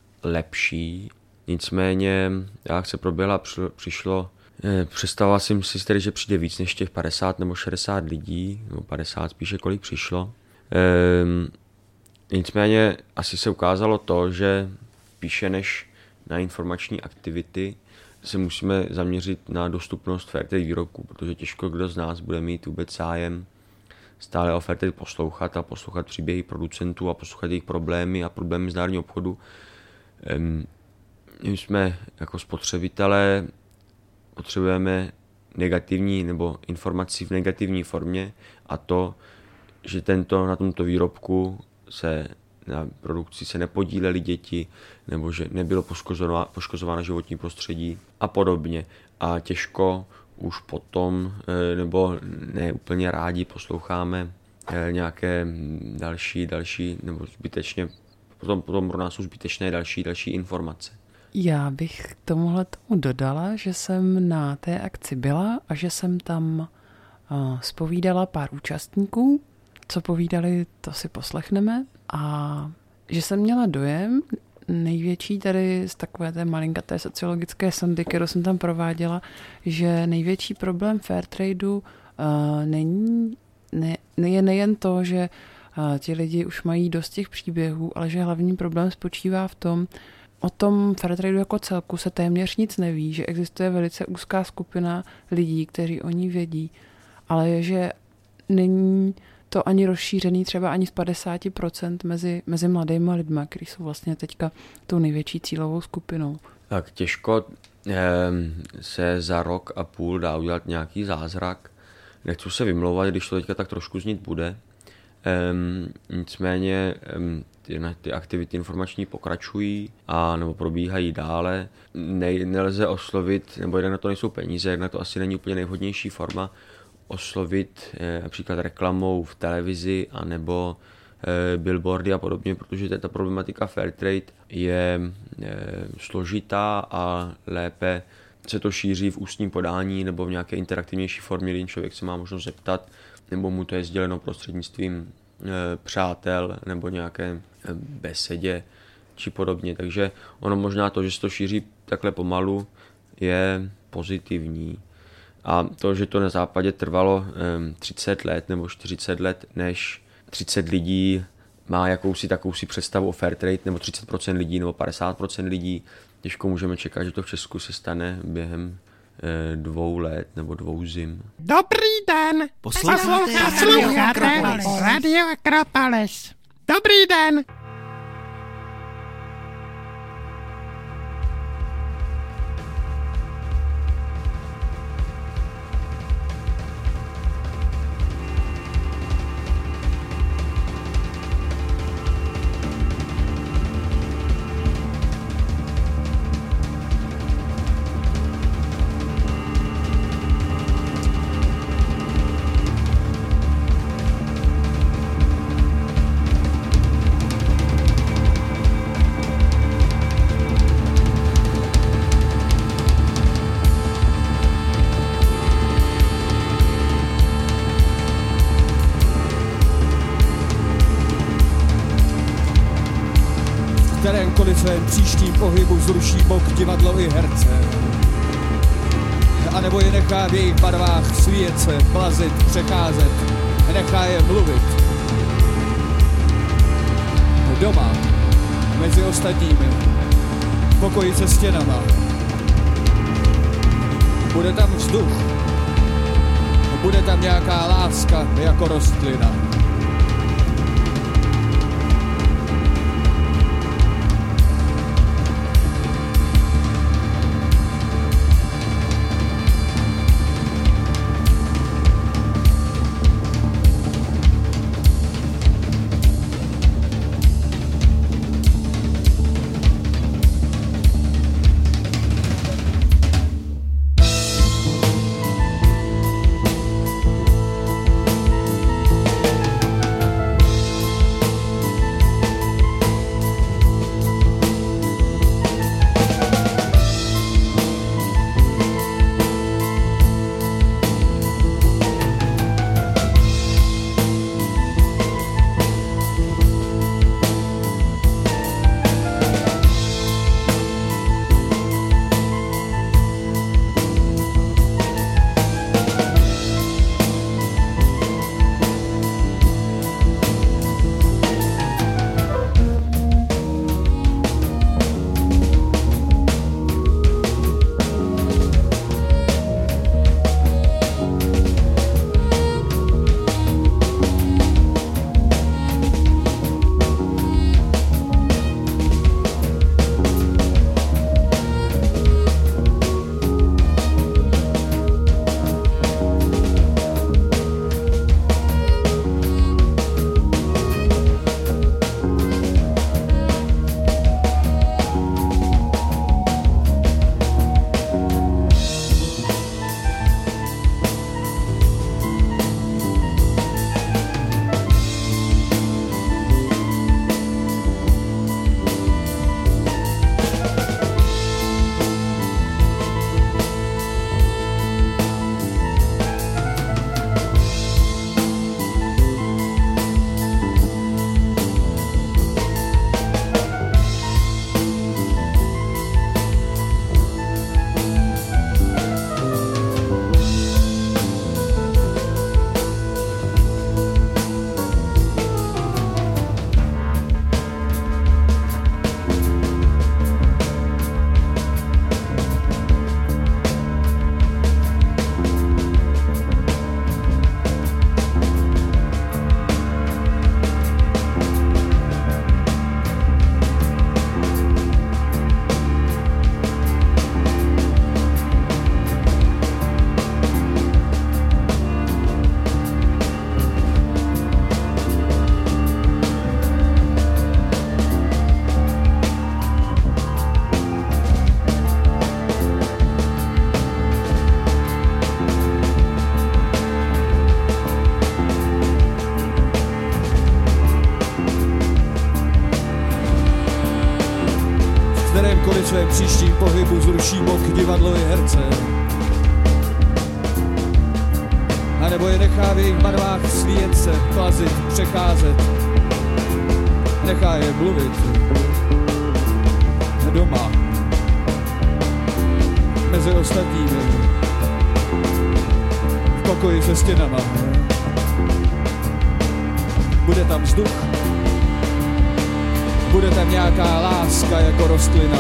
lepší. Nicméně, jak se proběhla, přišlo, představoval jsem si tedy, že přijde víc než těch padesát nebo šedesát lidí, nebo padesát spíše, kolik přišlo. Ehm, nicméně asi se ukázalo to, že spíše než na informační aktivity se musíme zaměřit na dostupnost Fairtrade výrobků, protože těžko kdo z nás bude mít vůbec zájem stále o Fairtrade poslouchat a poslouchat příběhy producentů a poslouchat jejich problémy a problémy mezinárodního obchodu. Ehm, My jsme jako spotřebitelé potřebujeme negativní nebo informaci v negativní formě a to, že tento, na tomto výrobku se na produkci se nepodíleli děti nebo že nebylo poškozováno, poškozováno životní prostředí a podobně. A těžko už potom nebo ne úplně rádi posloucháme nějaké další, další nebo zbytečně, potom, potom pro nás jsou zbytečné další, další informace. Já bych k tomuhle tomu dodala, že jsem na té akci byla a že jsem tam uh, zpovídala pár účastníků. Co povídali, to si poslechneme. A že jsem měla dojem největší tady z takové té malinkaté sociologické sondy, kterou jsem tam prováděla, že největší problém Fairtradeu uh, není, ne, je nejen to, že uh, ti lidi už mají dost těch příběhů, ale že hlavní problém spočívá v tom, o tom Fairtradeu jako celku se téměř nic neví, že existuje velice úzká skupina lidí, kteří o ní vědí, ale je, že není to ani rozšířený třeba ani z padesát procent mezi, mezi mladými lidmi, kteří jsou vlastně teďka tou největší cílovou skupinou. Tak těžko eh, se za rok a půl dá udělat nějaký zázrak. Nechci se vymlouvat, když to teďka tak trošku znít bude. Um, nicméně um, ty, ty aktivity informační pokračují a nebo probíhají dále. Ne, nelze oslovit, nebo jednak na to nejsou peníze, jednak to asi není úplně nejvhodnější forma oslovit eh, například reklamou v televizi anebo eh, billboardy a podobně, protože ta problematika Fairtrade je eh, složitá a lépe se to šíří v ústním podání nebo v nějaké interaktivnější formě, kdy člověk se má možnost zeptat, nebo mu to je sděleno prostřednictvím přátel nebo nějaké besedě či podobně. Takže ono možná to, že se to šíří takhle pomalu, je pozitivní. A to, že to na západě trvalo třicet let nebo čtyřicet let, než třicet lidí má jakousi takousi představu o fair trade, nebo třicet procent lidí nebo padesát procent lidí, těžko můžeme čekat, že to v Česku se stane během dvou let nebo dvou zim. Dobrý den! Posloucháte Radio Akropolis. Dobrý den! V svém příštím pohybu zruší bok divadlo i herce. A nebo je nechá v jejich barvách svíjet se, plazit, přecházet. Nechá je mluvit. Doma, mezi ostatními, v pokoji se stěnama. Bude tam vzduch. Bude tam nějaká láska jako rostlina. svém příštím pohybu zruší bok divadlo i herce. anebo je nechá v jejich barvách svíjet se, plazit, přecházet. Nechá je mluvit doma mezi ostatními v pokoji se stěnama. Bude tam vzduch, bude tam nějaká láska jako rostlina.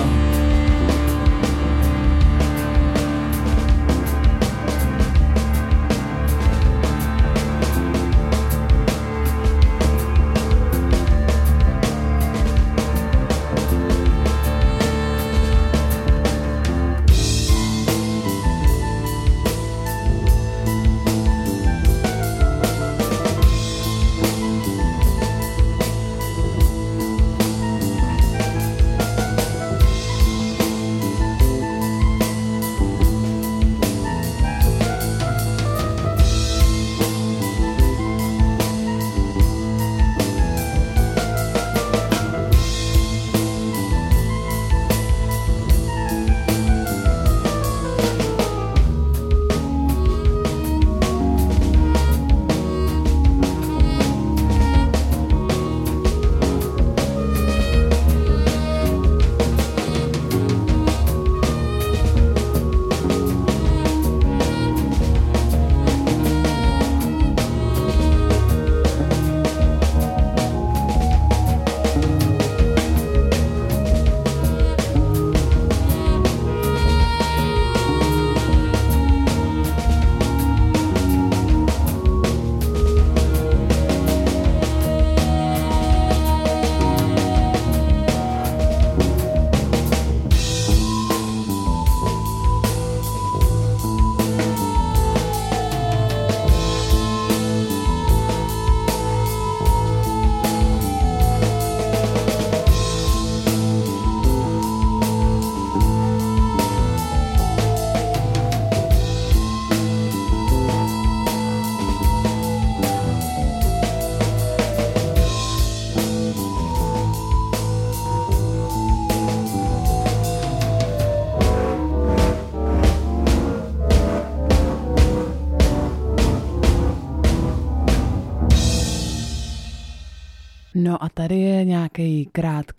No a tady je nějaký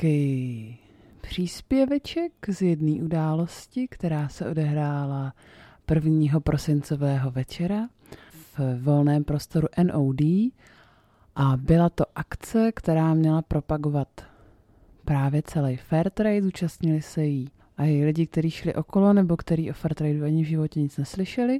krátký příspěveček z jedné události, která se odehrála prvního prosincového večera v volném prostoru N O D a byla to akce, která měla propagovat právě celý Fairtrade, zúčastnili se jí a i lidi, kteří šli okolo nebo kteří o Fairtradu ani v životě nic neslyšeli.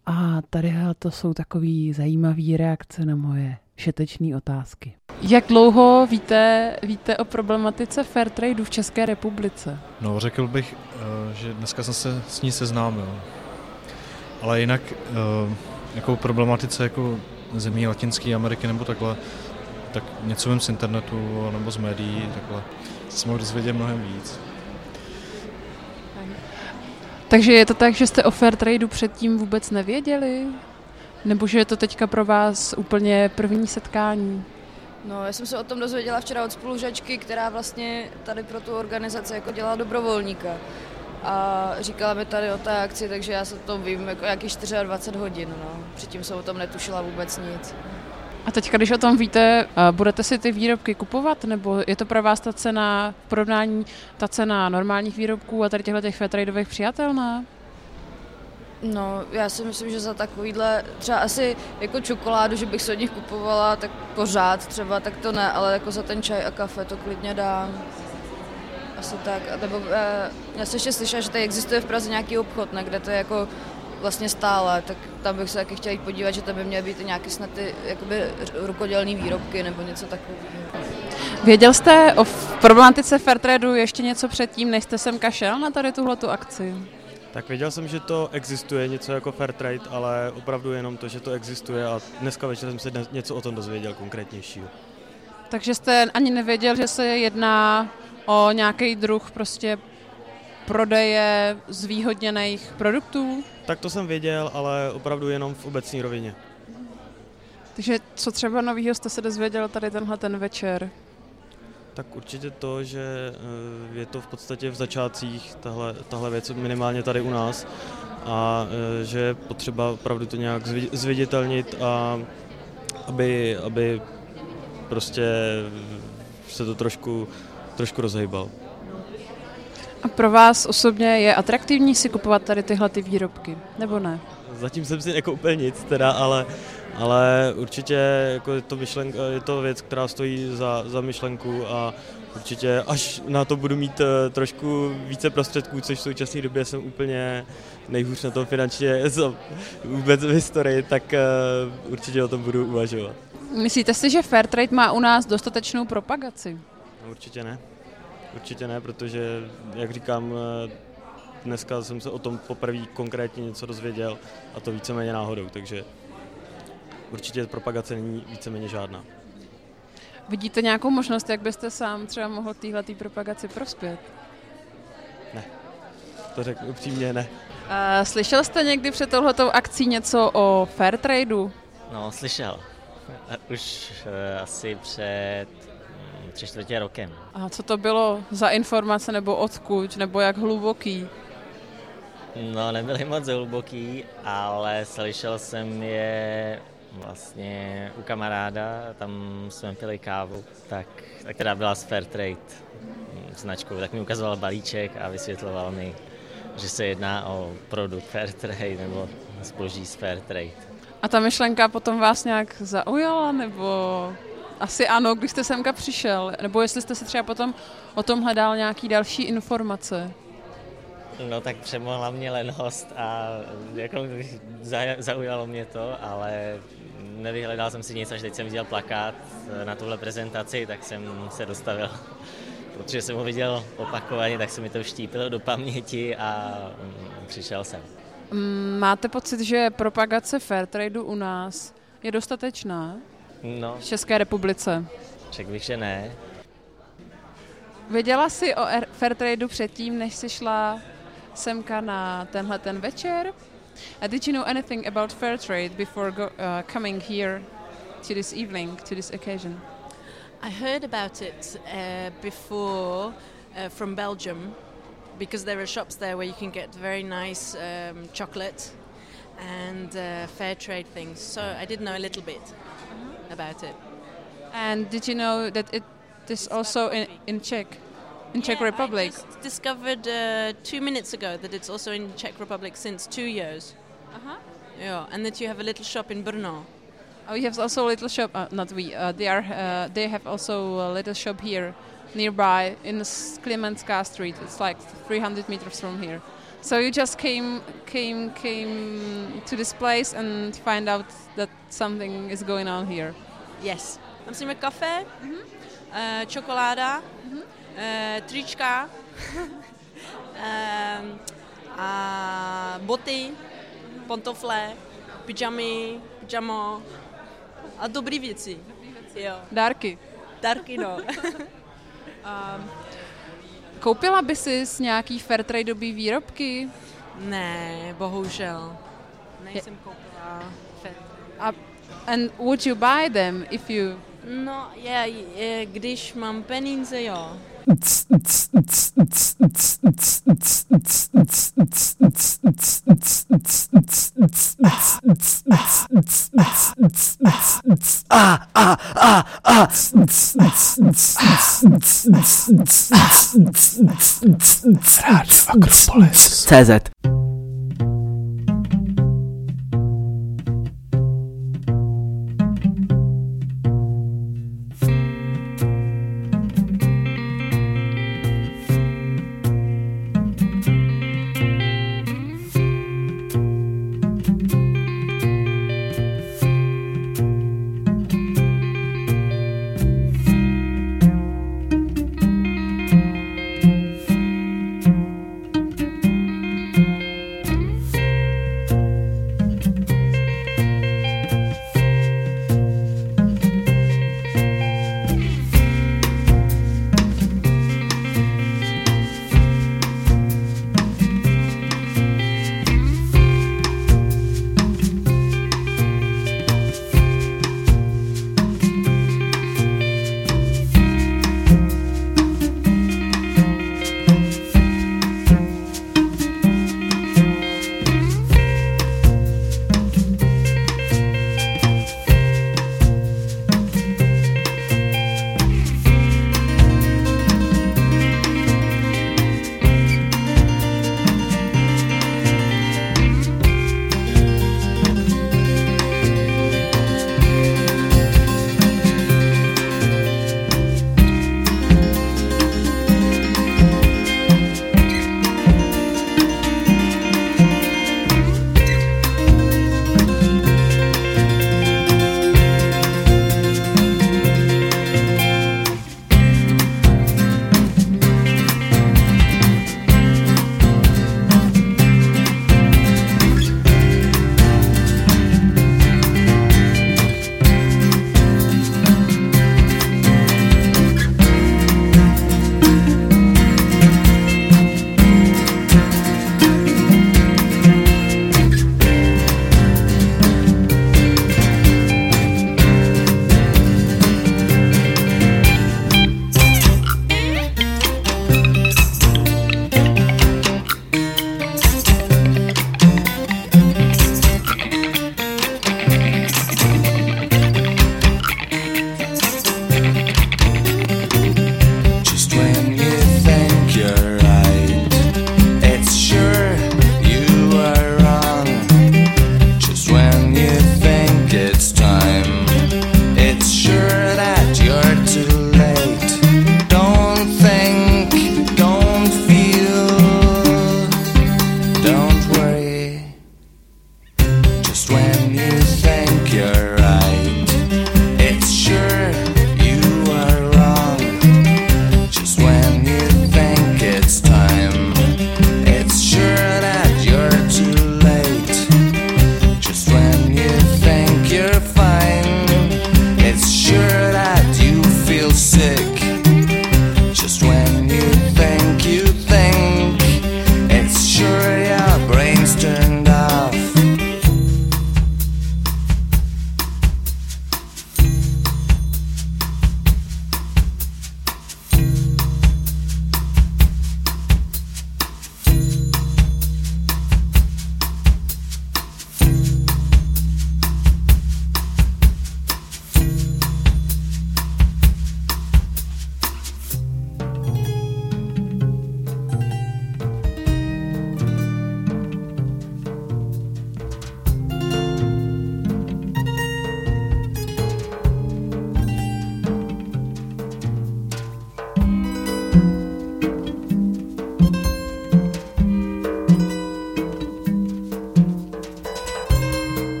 A tady to jsou takový zajímavý reakce na moje šetečné otázky. Jak dlouho víte, víte o problematice Fairtradu v České republice? No, řekl bych, že dneska jsem se s ní seznámil. Ale jinak jako problematice jako zemí Latinské Ameriky nebo takhle, tak něco vím z internetu nebo z médií, takhle se mohl dozvědět mnohem víc. Takže je to tak, že jste o Fairtradu předtím vůbec nevěděli? Nebo že je to teďka pro vás úplně první setkání? No, já jsem se o tom dozvěděla včera od spolužačky, která vlastně tady pro tu organizaci jako dělá dobrovolníka. A říkala mi tady o té akci, takže já se o tom vím jako jakých dvacet čtyři hodin. No. Předtím jsem o tom netušila vůbec nic. A teď, když o tom víte, budete si ty výrobky kupovat? Nebo je to pro vás ta cena v porovnání, ta cena normálních výrobků a tady těchto těch Fairtradeových přijatelná? No, já si myslím, že za takovýhle, třeba asi jako čokoládu, že bych se od nich kupovala, tak pořád třeba, tak to ne, ale jako za ten čaj a kafe to klidně dám. Asi tak. A nebo, eh, já jsem ještě slyšela, že tady existuje v Praze nějaký obchod, ne, kde to je jako vlastně stále, tak tam bych se taky chtěla jít podívat, že tam by měly být nějaké snad ty jakoby rukodělné výrobky nebo něco takového. Věděl jste o problematice Fairtradu ještě něco předtím, než jste sem šel na tady tuhletu akci? Tak věděl jsem, že to existuje, něco jako Fairtrade, ale opravdu jenom to, že to existuje a dneska večer jsem se něco o tom dozvěděl konkrétnějšího. Takže jste ani nevěděl, že se jedná o nějaký druh prostě prodeje zvýhodněných produktů? Tak to jsem věděl, ale opravdu jenom v obecné rovině. Takže co třeba novýho jste se dozvěděl tady tenhle ten večer? Tak určitě to, že je to v podstatě v začátcích tahle, tahle věc minimálně tady u nás a že je potřeba opravdu to nějak zviditelnit a aby, aby prostě se to trošku, trošku rozhejbal. A pro vás osobně je atraktivní si kupovat tady tyhle ty výrobky, nebo ne? Zatím jsem si nekoupil nic teda, ale, ale určitě jako je, to myšlenka, je to věc, která stojí za, za myšlenku a určitě až na to budu mít trošku více prostředků, což v současné době jsem úplně nejhůř na tom finančně vůbec v historii, tak určitě o tom budu uvažovat. Myslíte si, že Fairtrade má u nás dostatečnou propagaci? No, určitě ne. Určitě ne, protože, jak říkám, dneska jsem se o tom poprvé konkrétně něco dozvěděl a to víceméně náhodou, takže určitě propagace není víceméně žádná. Vidíte nějakou možnost, jak byste sám třeba mohl téhletý propagaci prospět? Ne, to řeknu upřímně ne. Uh, slyšel jste někdy před touhletou akcí něco o Fairtradeu? No, slyšel. Už uh, asi před um, tři čtvrtě rokem. A co to bylo za informace, nebo odkud, nebo jak hluboký? No, nebyly moc hluboký, ale slyšel jsem je vlastně u kamaráda, tam jsme pili kávu, tak, tak teda byla z Fairtrade značkou, tak mi ukazoval balíček a vysvětloval mi, že se jedná o produkt Fairtrade nebo zboží z Fairtrade. A ta myšlenka potom vás nějak zaujala, nebo asi ano, když jste semka přišel, nebo jestli jste si třeba potom o tom hledal nějaký další informace? No tak přemohla mě lenost a jako zaujalo mě to, ale nevyhledal jsem si nic, až teď jsem viděl plakát na tuhle prezentaci, tak jsem se dostavil. Protože jsem ho viděl opakovaně, tak se mi to vštípilo do paměti a přišel jsem. Máte pocit, že propagace Fairtradeu u nás je dostatečná? No, v České republice? Řekl bych, že ne. Věděla jsi o Fairtradeu předtím, než jsi šla semka na tenhle ten večer? Uh, did you know anything about Fairtrade before go, uh, coming here to this evening, to this occasion? I heard about it uh, before uh, from Belgium, because there are shops there where you can get very nice um, chocolate and uh, fair trade things. So I did know a little bit uh-huh. about it. And did you know that it is also in, in Czech, in Czech yeah, Republic? I just discovered uh, two minutes ago that it's also in Czech Republic since two years. Uh-huh. Yeah, and that you have a little shop in Brno. Oh, you have also a little shop. Uh, not we. Uh, they are. Uh, they have also a little shop here, nearby in Klemenská Street. It's like three hundred meters from here. So you just came, came, came to this place and find out that something is going on here. Yes. Tam si máme kafe, mm-hmm. uh, čokoláda, mm-hmm. uh, trička uh, a boty, pantofle, pyjamy, pyjamo a dobrý věci. Jo. Dárky. Dárky, no. um, koupila by si nějaký Fairtradeový výrobky? Ne, bohužel. Nejsem koupila Fairtrade. And would you buy them if you... No, je, je, když mám peníze, jo. A, a, a, a. Rádio Akropolis. C Z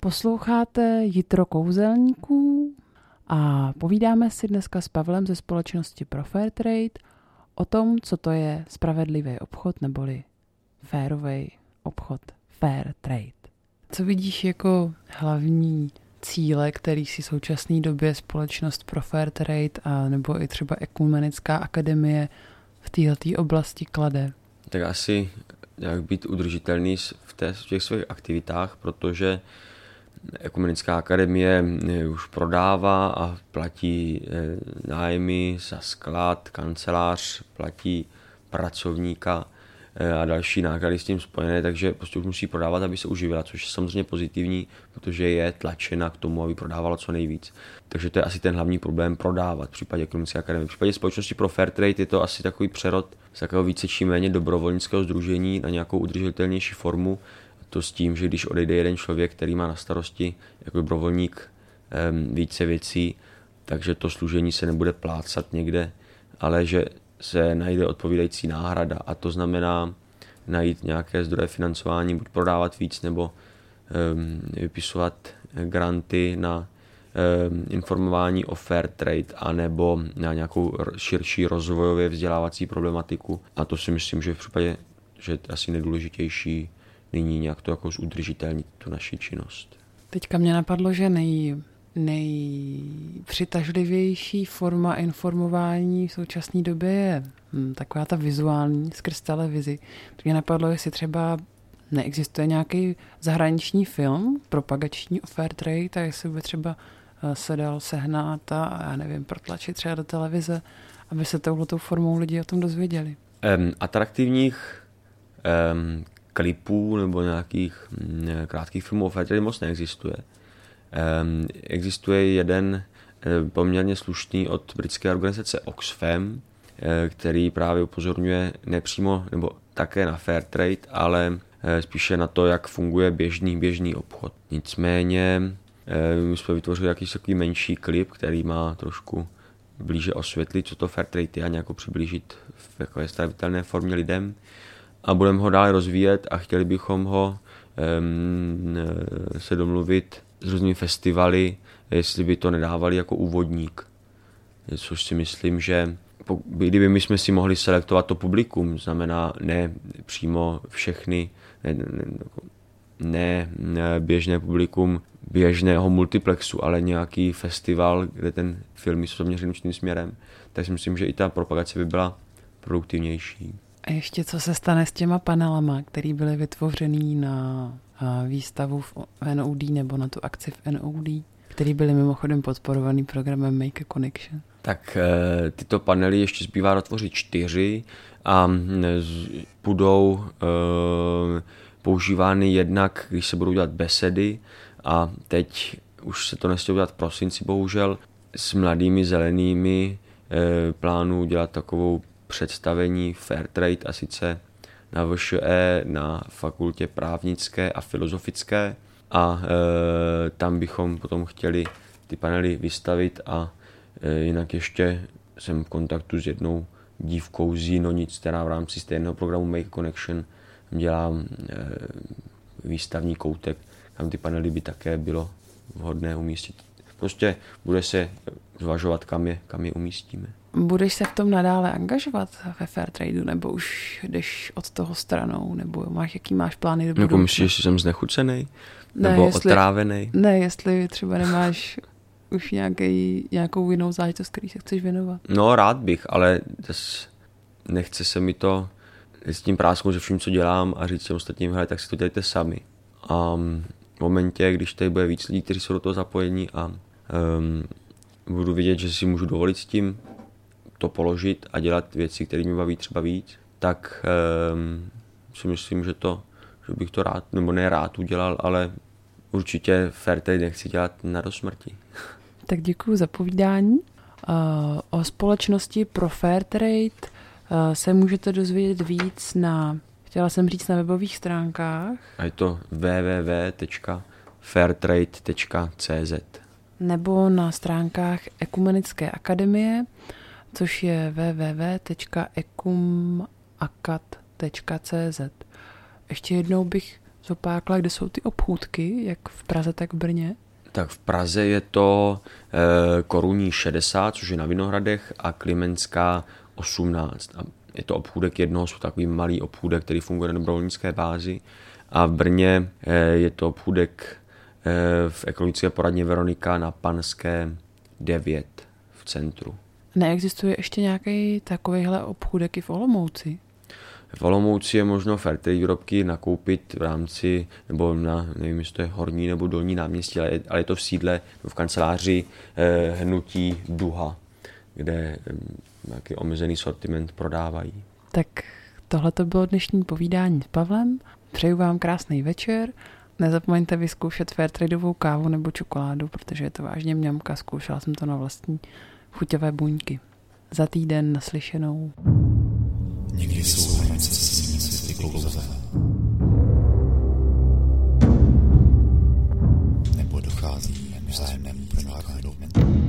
Posloucháte Jitro kouzelníků a povídáme si dneska s Pavlem ze společnosti Pro Fair Trade o tom, co to je spravedlivý obchod neboli férový obchod, fair trade. Co vidíš jako hlavní cíle, který si v současné době společnost Pro Fair Trade a nebo i třeba Ekumenická akademie v této oblasti klade? Tak asi jak být udržitelný v, té, v těch svých aktivitách, protože Ekumenická akademie už prodává a platí nájmy za sklad, kancelář, platí pracovníka a další náklady s tím spojené, takže prostě už musí prodávat, aby se uživila, což je samozřejmě pozitivní, protože je tlačena k tomu, aby prodávala co nejvíc. Takže to je asi ten hlavní problém, prodávat v případě Ekonomické akademie. V případě společnosti Pro Fair Trade je to asi takový přerod z takového více či méně dobrovolnického sdružení na nějakou udržitelnější formu. To s tím, že když odejde jeden člověk, který má na starosti jako dobrovolník více věcí, takže to služení se nebude plácat někde, ale že se najde odpovídající náhrada a to znamená najít nějaké zdroje financování, buď prodávat víc nebo um, vypisovat granty na um, informování o fair trade anebo na nějakou širší rozvojově vzdělávací problematiku a to si myslím, že v případě, že je asi nejdůležitější nyní nějak to jako zudržitelnit tu naši činnost. Teďka mě napadlo, že nej, nejpřitažlivější forma informování v současné době je hm, taková ta vizuální skrz televizi. Mě napadlo, jestli třeba neexistuje nějaký zahraniční film propagační o fair trade, tak jestli by třeba se dal sehnat a já nevím, protlačit třeba do televize, aby se touhletou formou lidi o tom dozvěděli. Um, atraktivních um, klipů nebo nějakých m, krátkých filmů o fair trade moc neexistuje. Um, existuje jeden um, poměrně slušný od britské organizace Oxfam, um, který právě upozorňuje nepřímo nebo také na fair trade, ale um, spíše na to, jak funguje běžný běžný obchod. Nicméně um, my jsme vytvořili jakýsi takový menší klip, který má trošku blíže osvětlit, co to fair trade je a nějak přiblížit v takové stravitelné formě lidem. A budeme ho dále rozvíjet a chtěli bychom ho um, se domluvit s různými festivaly, jestli by to nedávali jako úvodník. Což si myslím, že kdyby my jsme si mohli selektovat to publikum, znamená ne přímo všechny, ne, ne, ne, ne běžné publikum běžného multiplexu, ale nějaký festival, kde ten film jsou zaměřený určitým směrem, tak si myslím, že i ta propagace by byla produktivnější. A ještě co se stane s těma panelama, které byly vytvořený na výstavu v N O D nebo na tu akci v N O D, které byly mimochodem podporovaný programem Make a Connection? Tak e, tyto panely ještě zbývá dotvořit čtyři a budou e, používány jednak, když se budou dělat besedy a teď už se to nestihlo dělat v prosinci bohužel, s mladými zelenými e, plánu dělat takovou představení fair trade a sice na V Š E, na fakultě právnické a filozofické a e, tam bychom potom chtěli ty panely vystavit a e, jinak ještě jsem v kontaktu s jednou dívkou z Jinonic, která v rámci stejného programu Make Connection dělá e, výstavní koutek, tam ty panely by také bylo vhodné umístit. Prostě bude se zvažovat, kam je, kam je umístíme. Budeš se v tom nadále angažovat ve fair tradeu, nebo už jdeš od toho stranou, nebo máš, jaký máš plány do budoucna? Nebo myslíš, že jsem znechucený? Nebo jestli, otrávený? Ne, jestli třeba nemáš už nějaký, nějakou jinou záležitost, který se chceš věnovat. No, rád bych, ale nechce se mi to s tím prásknout, že vším, co dělám a říct těm ostatním, hele, tak si to dělejte sami. A v momentě, když tady bude víc lidí, kteří jsou do toho zapojení a um, budu vidět, že si můžu dovolit s tím to položit a dělat věci, které mě baví třeba víc, tak um, si myslím, že to, že bych to rád, nebo ne rád udělal, ale určitě fair trade nechci dělat na do smrti. Tak děkuji za povídání. Uh, o společnosti Pro Fair Trade uh, se můžete dozvědět víc na, chtěla jsem říct, na webových stránkách. A je to w w w tečka fairtrade tečka c z nebo na stránkách Ekumenické akademie, což je w w w tečka ekumakat tečka c z. Ještě jednou bych zopákla, kde jsou ty obchůdky, jak v Praze, tak v Brně? Tak v Praze je to e, Korunní šedesát, což je na Vinohradech, a Klimenská osmnáct. A je to obchůdek jednoho, jsou takový malý obchůdek, který funguje na dobrovolnické bázi. A v Brně e, je to obchůdek e, v ekologické poradně Veronika na Panské devět v centru. Neexistuje ještě nějaký takovýhle obchůdek i v Olomouci? V Olomouci je možno Fairtrade výrobky nakoupit v rámci, nebo na, nevím, jestli to je Horní nebo Dolní náměstí, ale je, ale je to v sídle, v kanceláři eh, hnutí Duha, kde eh, nějaký omezený sortiment prodávají. Tak tohle to bylo dnešní povídání s Pavlem. Přeju vám krásný večer. Nezapomeňte vyzkoušet Fairtradeovou kávu nebo čokoládu, protože je to vážně mňamka. Zkoušela jsem to na vlastní chuťové buňky. Za týden naslyšenou. Někdy jsou hranice světy klouzavé. Nebo dochází k vzájemnému pronikání.